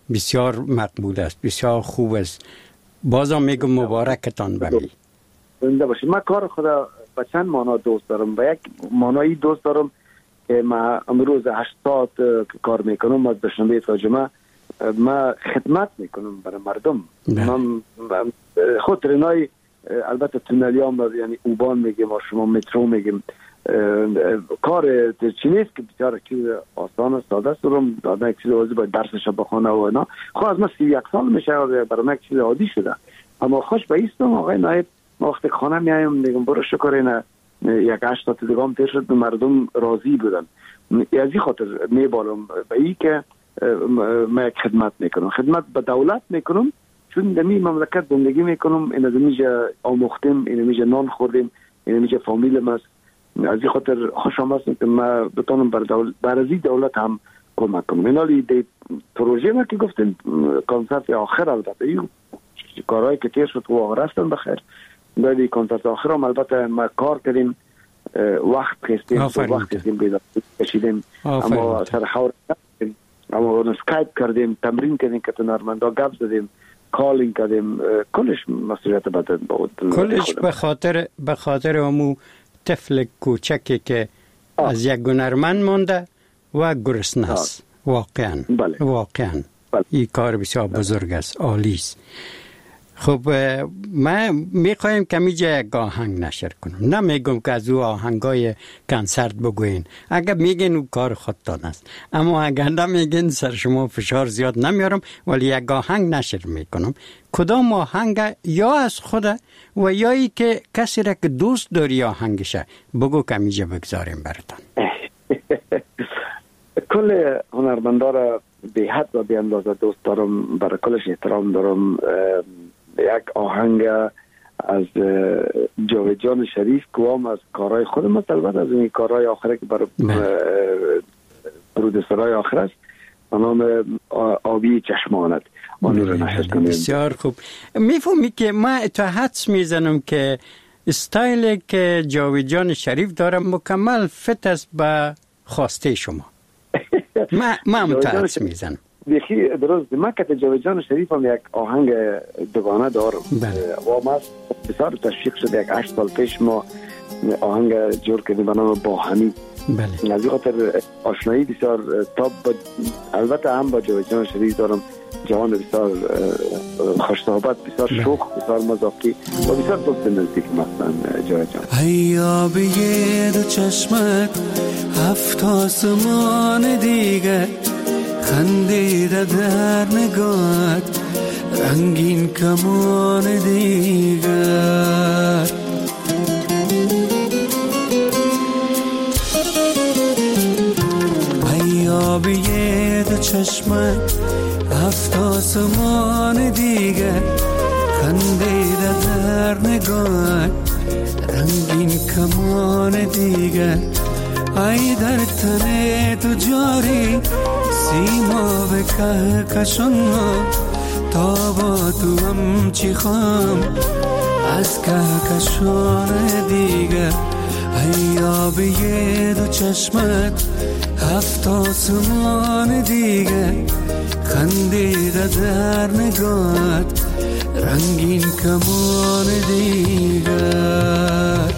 بسیار مقبول است، بسیار خوب است. بازم میگم مبارکتان بمی. زنده باشید. من کار خدا به چند معنا دوست دارم. به یک معنایی دوست دارم که ما امروز هشت ساعت کار میکنم از دوشنبه تا جمعه، ما خدمت میکنم برای مردم. من خود رنای البته تونلی هم یعنی اوبان میگیم و شما مترو میگیم، کار چی نیست که بیچاره چیز آسان و ساده است. دارم دادن یک چیز عادی باید درسش بخونه و اینا. خب از ما سی یک سال میشه برای من یک چیز عادی شده، اما خوش به ایستم آقای نایب. ما وقتی خانه میایم میگم برو شکر اینه یک هشت تا دیگام تیر شد، مردم راضی بودن. از این خاطر میبالم به این که ما یک خدمت میکنم، خدمت به دولت میکنم، چون در این مملکت زندگی میکنم. این از اینجا آموختیم، این اینجا نان خوردیم، این اینجا فامیلم است. از این خاطر خوشم هستم که ما بتونم بر دولت بر از دولت هم کمک کنم. این حالی دی پروژه ما که گفتیم کنسرت آخر، البته این کارهایی که تیر شد واقعا رفتن بخیر. دادی کنسرت آخر هم البته ما کار کردیم، وقت خستیم، وقت خستیم بیدار کشیدیم، اما سر حور کردیم، اما اسکایپ کردیم، تمرین کردیم که تنرمندا گپ زدیم، کالینگ کردیم، کلش مسئولیت بدن بود. کلش به خاطر به خاطر امو طفل کوچکی که آه. از یک هنرمند مونده و گرسنه است. واقعا بله. واقعا بله. این کار بسیار بزرگ است، عالی است. خب ما میخوایم که میجا یک آهنگ نشر کنم. نمیگم که از او آهنگای کنسرت بگوین، اگر میگین او کار خودتان است، اما اگر نمیگین سر شما فشار زیاد نمیارم، ولی یک آهنگ نشر میکنم. کدام آهنگ یا از خود و یا ای که کسی را که دوست داری آهنگشه بگو که میجا بگذاریم براتان. کل هنرمندا را به حد و به اندازه دوست دارم، برای کلش احترام دارم. یک آهنگ از جاوید جان شریف که از کارهای خودم است، البته از این کارهای آخره که برای پرودوسرهای آخر است، به نام آبی چشمانت. بسیار خوب. میفهمی که ما تا حدس میزنم که استایل که جاوید جان شریف داره مکمل فت است به خواسته شما. ما ما تا حدس میزنم. دیگه درست. ما که جاوید جان شریف هم یک آهنگ دوگانه دارم و ما بسیار تشویق شد. یک هشت سال پیش ما آهنگ جور کردیم به نام با حمید. بله. از این خاطر آشنایی بسیار تاب با، البته هم با جاوید جان شریف دارم. جوان بسیار خوش صحبت، بسیار شوخ، بسیار مذاقی و بسیار دوست نزدیک مثلا جاوید جان. هیا به دو چشمت هفت آسمان دیگه خندیده در نگاهت رنگین کمان دیگر. هیا به دو چشمت هفت آسمان دیگر خندیده در نگاهت رنگین کمان دیگر. ای در تن تو جاری سیما به کهکشان تا با تو هم چی خوام از کهکشان دیگر. ای آبی دو چشمت هفت آسمان دیگر خندیده در نگاهت رنگین کمان دیگر.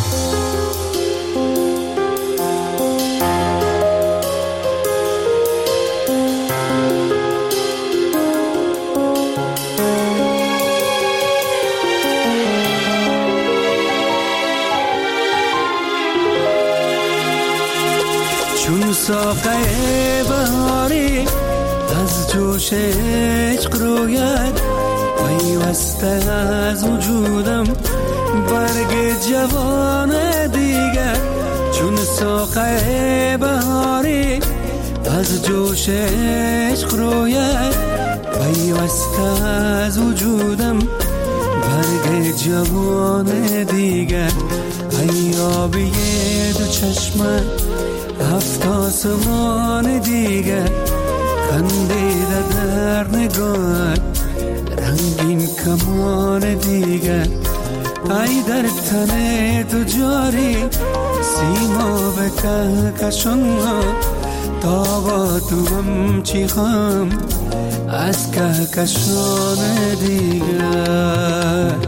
چون ساقه بهاری از جوش عشق روید پیوسته از وجودم برگ جوان دیگر. چون ساقه بهاری از جوش عشق روید پیوسته از وجودم برگ جوان دیگر. ای آبی دو چشمت هفت آسمان دیگر خندیده در نگاهت رنگین کمان دیگر. ای در تن تو جاری سیما به کهکشان تا با تو هم چی خواهم از کهکشان دیگر.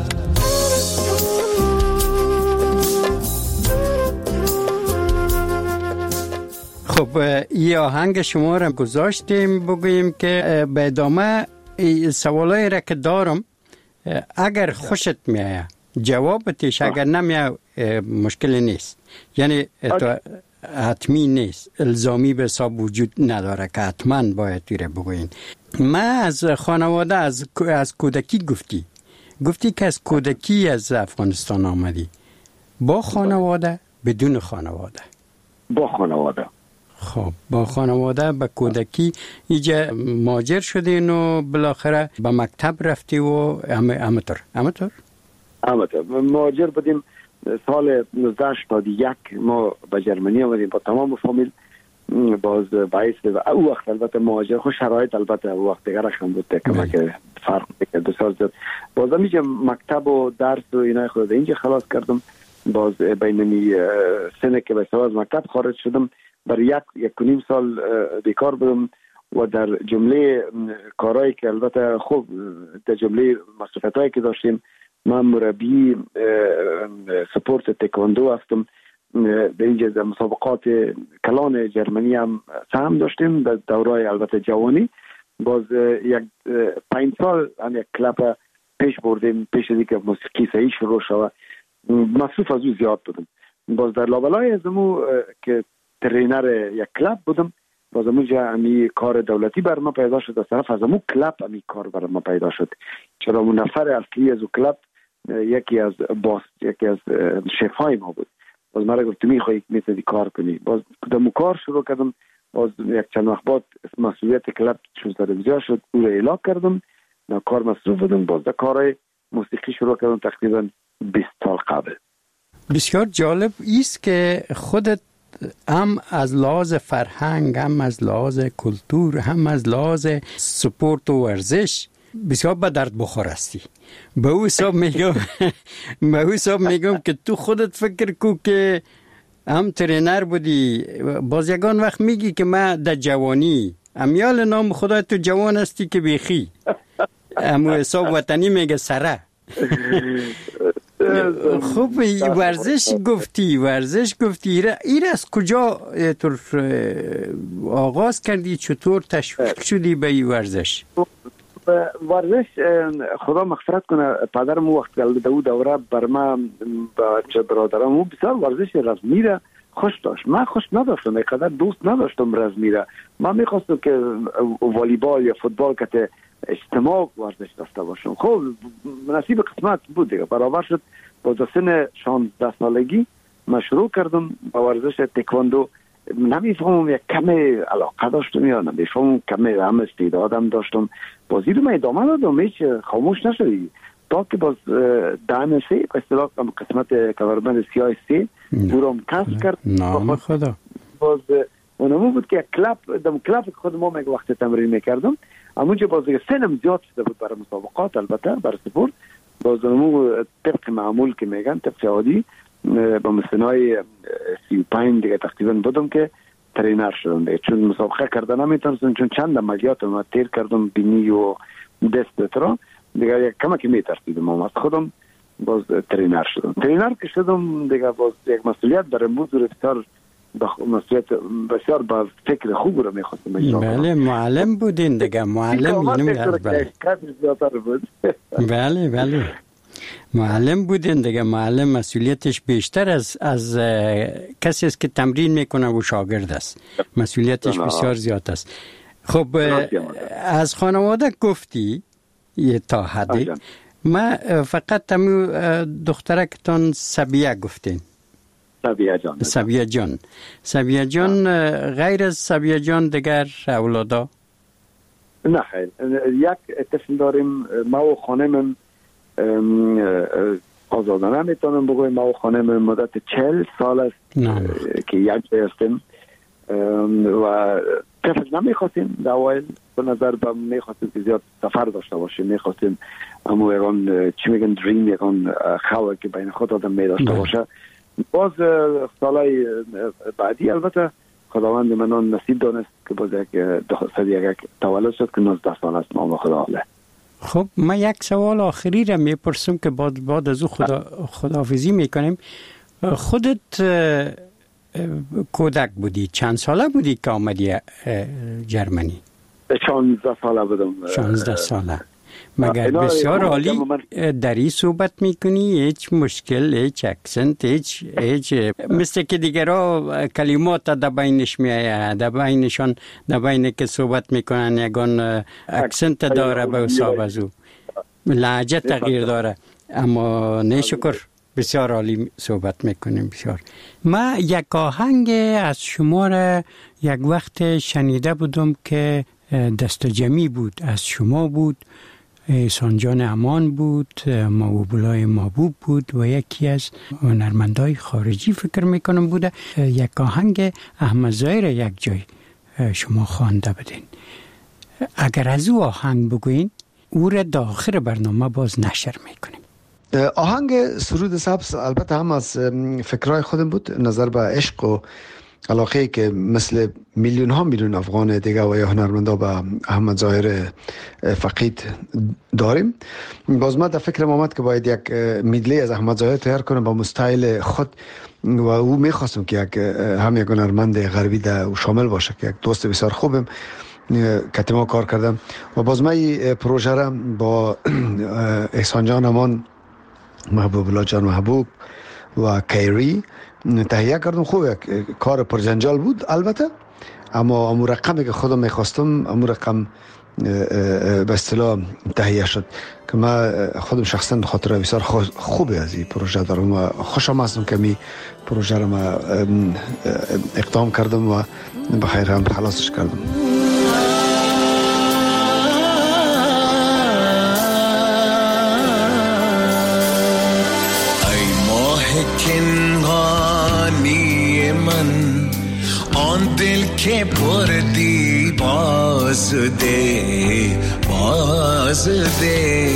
خب این آهنگ شما را گذاشتیم بگوییم که به ادامه سوالایی را که دارم اگر خوشت میایه جوابتش، اگر نمیایه مشکلی نیست، یعنی تو حتمی نیست، الزامی به حساب وجود نداره که حتما باید تیره بگوین. من از خانواده از از کودکی گفتی گفتی که از کودکی از افغانستان آمدی، با خانواده بدون خانواده؟ با خانواده. خب با خانواده به کودکی اینجا مهاجر شدین و بالاخره به مکتب رفتی و همطور همطور همطور مهاجر بودیم. سال نوزده هشتاد و یک ما به جرمنی آمدیم با تمام فامیل. باز باعث او وقت البته مهاجر خوش شرایط البته او وقت دیگر هم بود که فرق میکرد بسیار زیاد. باز اینجا مکتب و درس و اینا خود اینجا خلاص کردم. باز بینمی سنه که به از مکتب خارج شدم برای یک یک و نیم سال بیکار بودم و در جمله کارهایی که البته خوب در جمله مصرفیتایی که داشتیم من مربی سپورت تکواندو هستم. در اینجا در مسابقات کلان جرمنی هم سهم داشتیم در دوره البته جوانی. باز یک پنج سال هم یک کلاب پیش بردیم پیش از اینکه موسیقی صحیح شروع شود. مصروف از او زیاد بودم. باز در لابلای از امو که ترینر یک کلاب بودم، باز اموجا امی کار دولتی بر ما پیدا شد. از طرف از امو کلاب امی کار بر ما پیدا شد، چرا اون نفر اصلی از او کلاب یکی از باس یکی از شفای ما بود. باز مرا گفت تو میخوایی میتونی کار کنی. باز دمو کار شروع کردم. باز یک چند وقت بعد مسئولیت کلاب چون سر بزیار شد او را اعلام کردم. نه کار مصروف بودم. باز در کار موسیقی شروع کردم تقریبا بیست سال قبل. بسیار جالب است که خودت هم از لحاظ فرهنگ، هم از لحاظ کلتور، هم از لحاظ سپورت و ورزش بسیار به درد بخور هستی. به او حساب میگم به او حساب میگم که تو خودت فکر کو که هم ترینر بودی. باز یگان وقت میگی که من در جوانی امیال نام خدا تو جوان هستی که بیخی امو حساب وطنی میگه سره. خوب ورزش گفتی ورزش گفتی این از کجا تو آغاز کردی؟ چطور تشویق شدی به این ورزش؟ ورزش خدا مغفرت کنه پدرم وقت در او دوره بر من بچه برادرم او بسیار ورزش رزمی را خوش داشت. من خوش نداشتم، اینقدر دوست نداشتم رزمی را. من میخواستم که والیبال یا فوتبال که اجتماع ورزش داشته باشم. خب نصیب قسمت بود دیگه، برابر شد. با سن شانزده سالگی من شروع کردم با ورزش تکواندو. نمیفهمم یک کمی علاقه داشتم یا نمیفهمم کمی هم استعدادم داشتم. بازی رو من ادامه دادم، هیچ خاموش نشدی تا که باز دهن سی به اصطلاح قسمت کمربند سیاه سی او رو کسب کرد. نام خدا. باز اونمون بود که کلاب دم کلاب خود ما میگه وقت تمرین میکردم همونجا باز سنم زیاد شده بود برای مسابقات البته برای سپورت. باز اونمون طبق معمول که میگن طبق عادی با مسنای سی و پنج دیگه تقریبا بودم که ترینر شدم دیگه. چون مسابقه کردن نمیتونستم چون چند عملیات ما تیر کردم بینی و دست ترا دیگه یک کمک میترسیدم از خودم. باز ترینر شدم. ترینر که شدم دیگه باز یک مسئولیت برای موضوع بسیار مسئولیت بسیار با فکر خوب رو میخواستم. بله معلم بودین دیگه، معلم اینو بله بله بله معلم بودین دیگه. معلم مسئولیتش بیشتر از از کسی است که تمرین میکنه و شاگرد است. مسئولیتش بسیار زیاد است. خب از خانواده گفتی یه تا حدی. ما فقط تمو دخترکتان سبیه گفتین. سبیه جان. سبیه جان. سبیه جان غیر از سبیه جان دیگر اولادا؟ نه خیر. یک طفل داریم ما و خانمم آزادانه میتونم بگویم. ما و خانمم مدت چهل سال است که یک هستیم و طفل نمیخواستیم در اوایل به نظر با میخواستیم که زیاد سفر داشته باشیم. میخواستیم اما یکان چی میگن دریم یکان خواه که بین خود آدم میداشته باشه. باز سالای بعدی البته خداوند منان نصیب دانست که باز یک یک تولد شد که نوزده سال است. نام خدا الله. خب من یک سوال آخری را میپرسم که بعد بعد از او خدا خداحافظی میکنیم. خودت کودک بودی، چند ساله بودی که آمدی جرمنی؟ شانزده ساله بودم. شانزده ساله. مگر بسیار عالی دری صحبت میکنی، هیچ مشکل، هیچ اکسنت، هیچ هیچ مثل که دیگرها کلمات در بینش میآید، در بینشان در بین که صحبت میکنن یگان اکسنت داره به حساب از او، لهجه تغییر داره، اما نه شکر بسیار عالی صحبت میکنیم. بسیار. ما یک آهنگ از شما را یک وقت شنیده بودم که دست جمعی بود، از شما بود، احسان جان امان بود، محبوب‌الله محبوب بود و یکی از هنرمندای خارجی فکر میکنم بوده. یک آهنگ احمد ظاهر یک جای شما خوانده بدین. اگر از او آهنگ بگوین او را در آخر برنامه باز نشر میکنیم. آهنگ سرود سبز البته هم از فکرهای خودم بود، نظر به عشق و علاقه که مثل میلیون ها میلیون افغان دیگه و یا هنرمندا به احمد ظاهر فقید داریم. باز من در فکرم آمد که باید یک میدلی از احمد ظاهر تیار کنم با مستایل خود و او میخواستم که یک هم یک هنرمند غربی در شامل باشه که یک دوست بسیار خوبم که ما کار کردم و باز من پروژه را با احسان جان امان، محبوب الله جان محبوب و کیری تهیه کردم. خوب یک کار پرجنجال بود البته، اما امور رقمی که خودم میخواستم امور رقم به اصطلاح تهیه شد که من خودم شخصا خاطره بسیار خوبی از این پروژه دارم و خوشم هستم که می پروژه را من اقدام کردم و بخیر هم خلاصش کردم. کنگانی من آن دل که بردی باز ده باز ده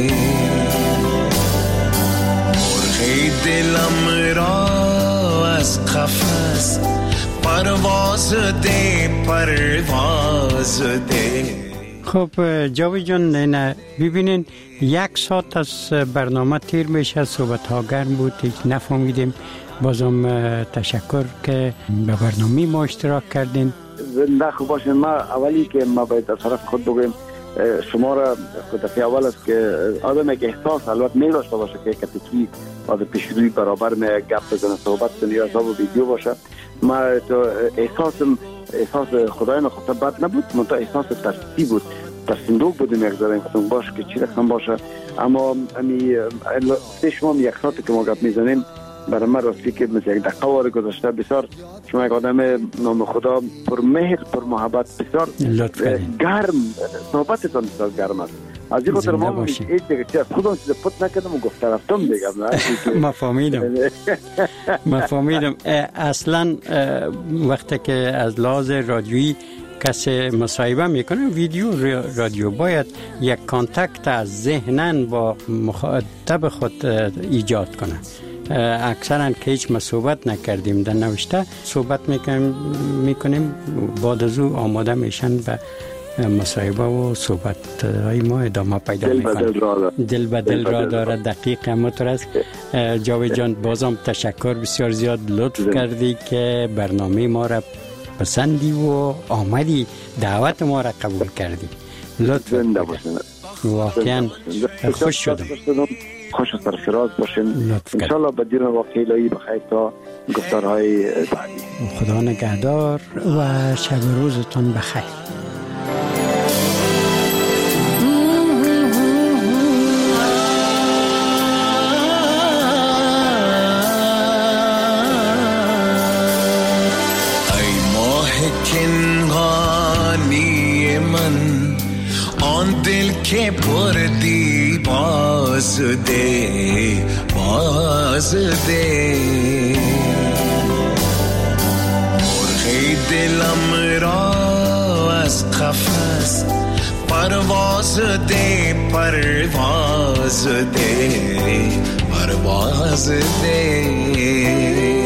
مرغی دلم را از قفس پرواز ده پرواز ده. خب جاوید جان، نه ببینین یک ساعت از برنامه تیر میشه، صحبت ها گرم بود، هیچ نفهمیدیم. بازم تشکر که به برنامه ما اشتراک کردین. زنده خوب باشین. ما اولی که ما باید از طرف خود بگویم شما را دفعه اول است که آدم یک احساس البته میداشته باشه که کتکی آدم پیشروی برابر می گپ بزنه، صحبت کنه یا حساب ویدیو باشه. ما تو احساسم احساس خدای نخواسته بد نبود، منتها احساس ترسی بود، در صندوق بودیم یک ذره این باشه که چی رقم باشه. اما امی شما یک ساعت که ما گپ میزنیم برای من راستی که مثل یک دقیقه وارد گذاشته. بسیار شما یک آدم نام خدا پر مهر پر محبت، بسیار گرم، صحبتتان بسیار گرم است. از این خاطر ما هیچ دیگه چیز خودم چیز پت نکردم و گفته رفتم دیگه. ما فهمیدم ما فهمیدم اصلا وقتی که از لحاظ رادیویی کسی مصاحبه میکنه ویدیو رادیو باید یک کانتکت از ذهنن با مخاطب خود ایجاد کنه. اکثرا که هیچ ما صحبت نکردیم در نوشته صحبت میکنیم میکنیم بعد از او آماده میشن به مصاحبه و صحبت های ما ادامه پیدا میکنه. دل به دل را داره. دقیق همونطور است. جاوید جان بازم تشکر، بسیار زیاد لطف کردی که برنامه ما را پسندی و آمدی، دعوت ما را قبول کردی. لطف واقعا خوش شدم. خوش و سرفراز باشین انشالله. بدون واقعی لایی بخیر تا گفتارهای بعدی. خدا نگهدار و شب روزتون بخیر. ای ماه کنگانی من آن دل که بردی باز ده باز ده مرغی دلم را از قفس پرواز ده پرواز ده پرواز ده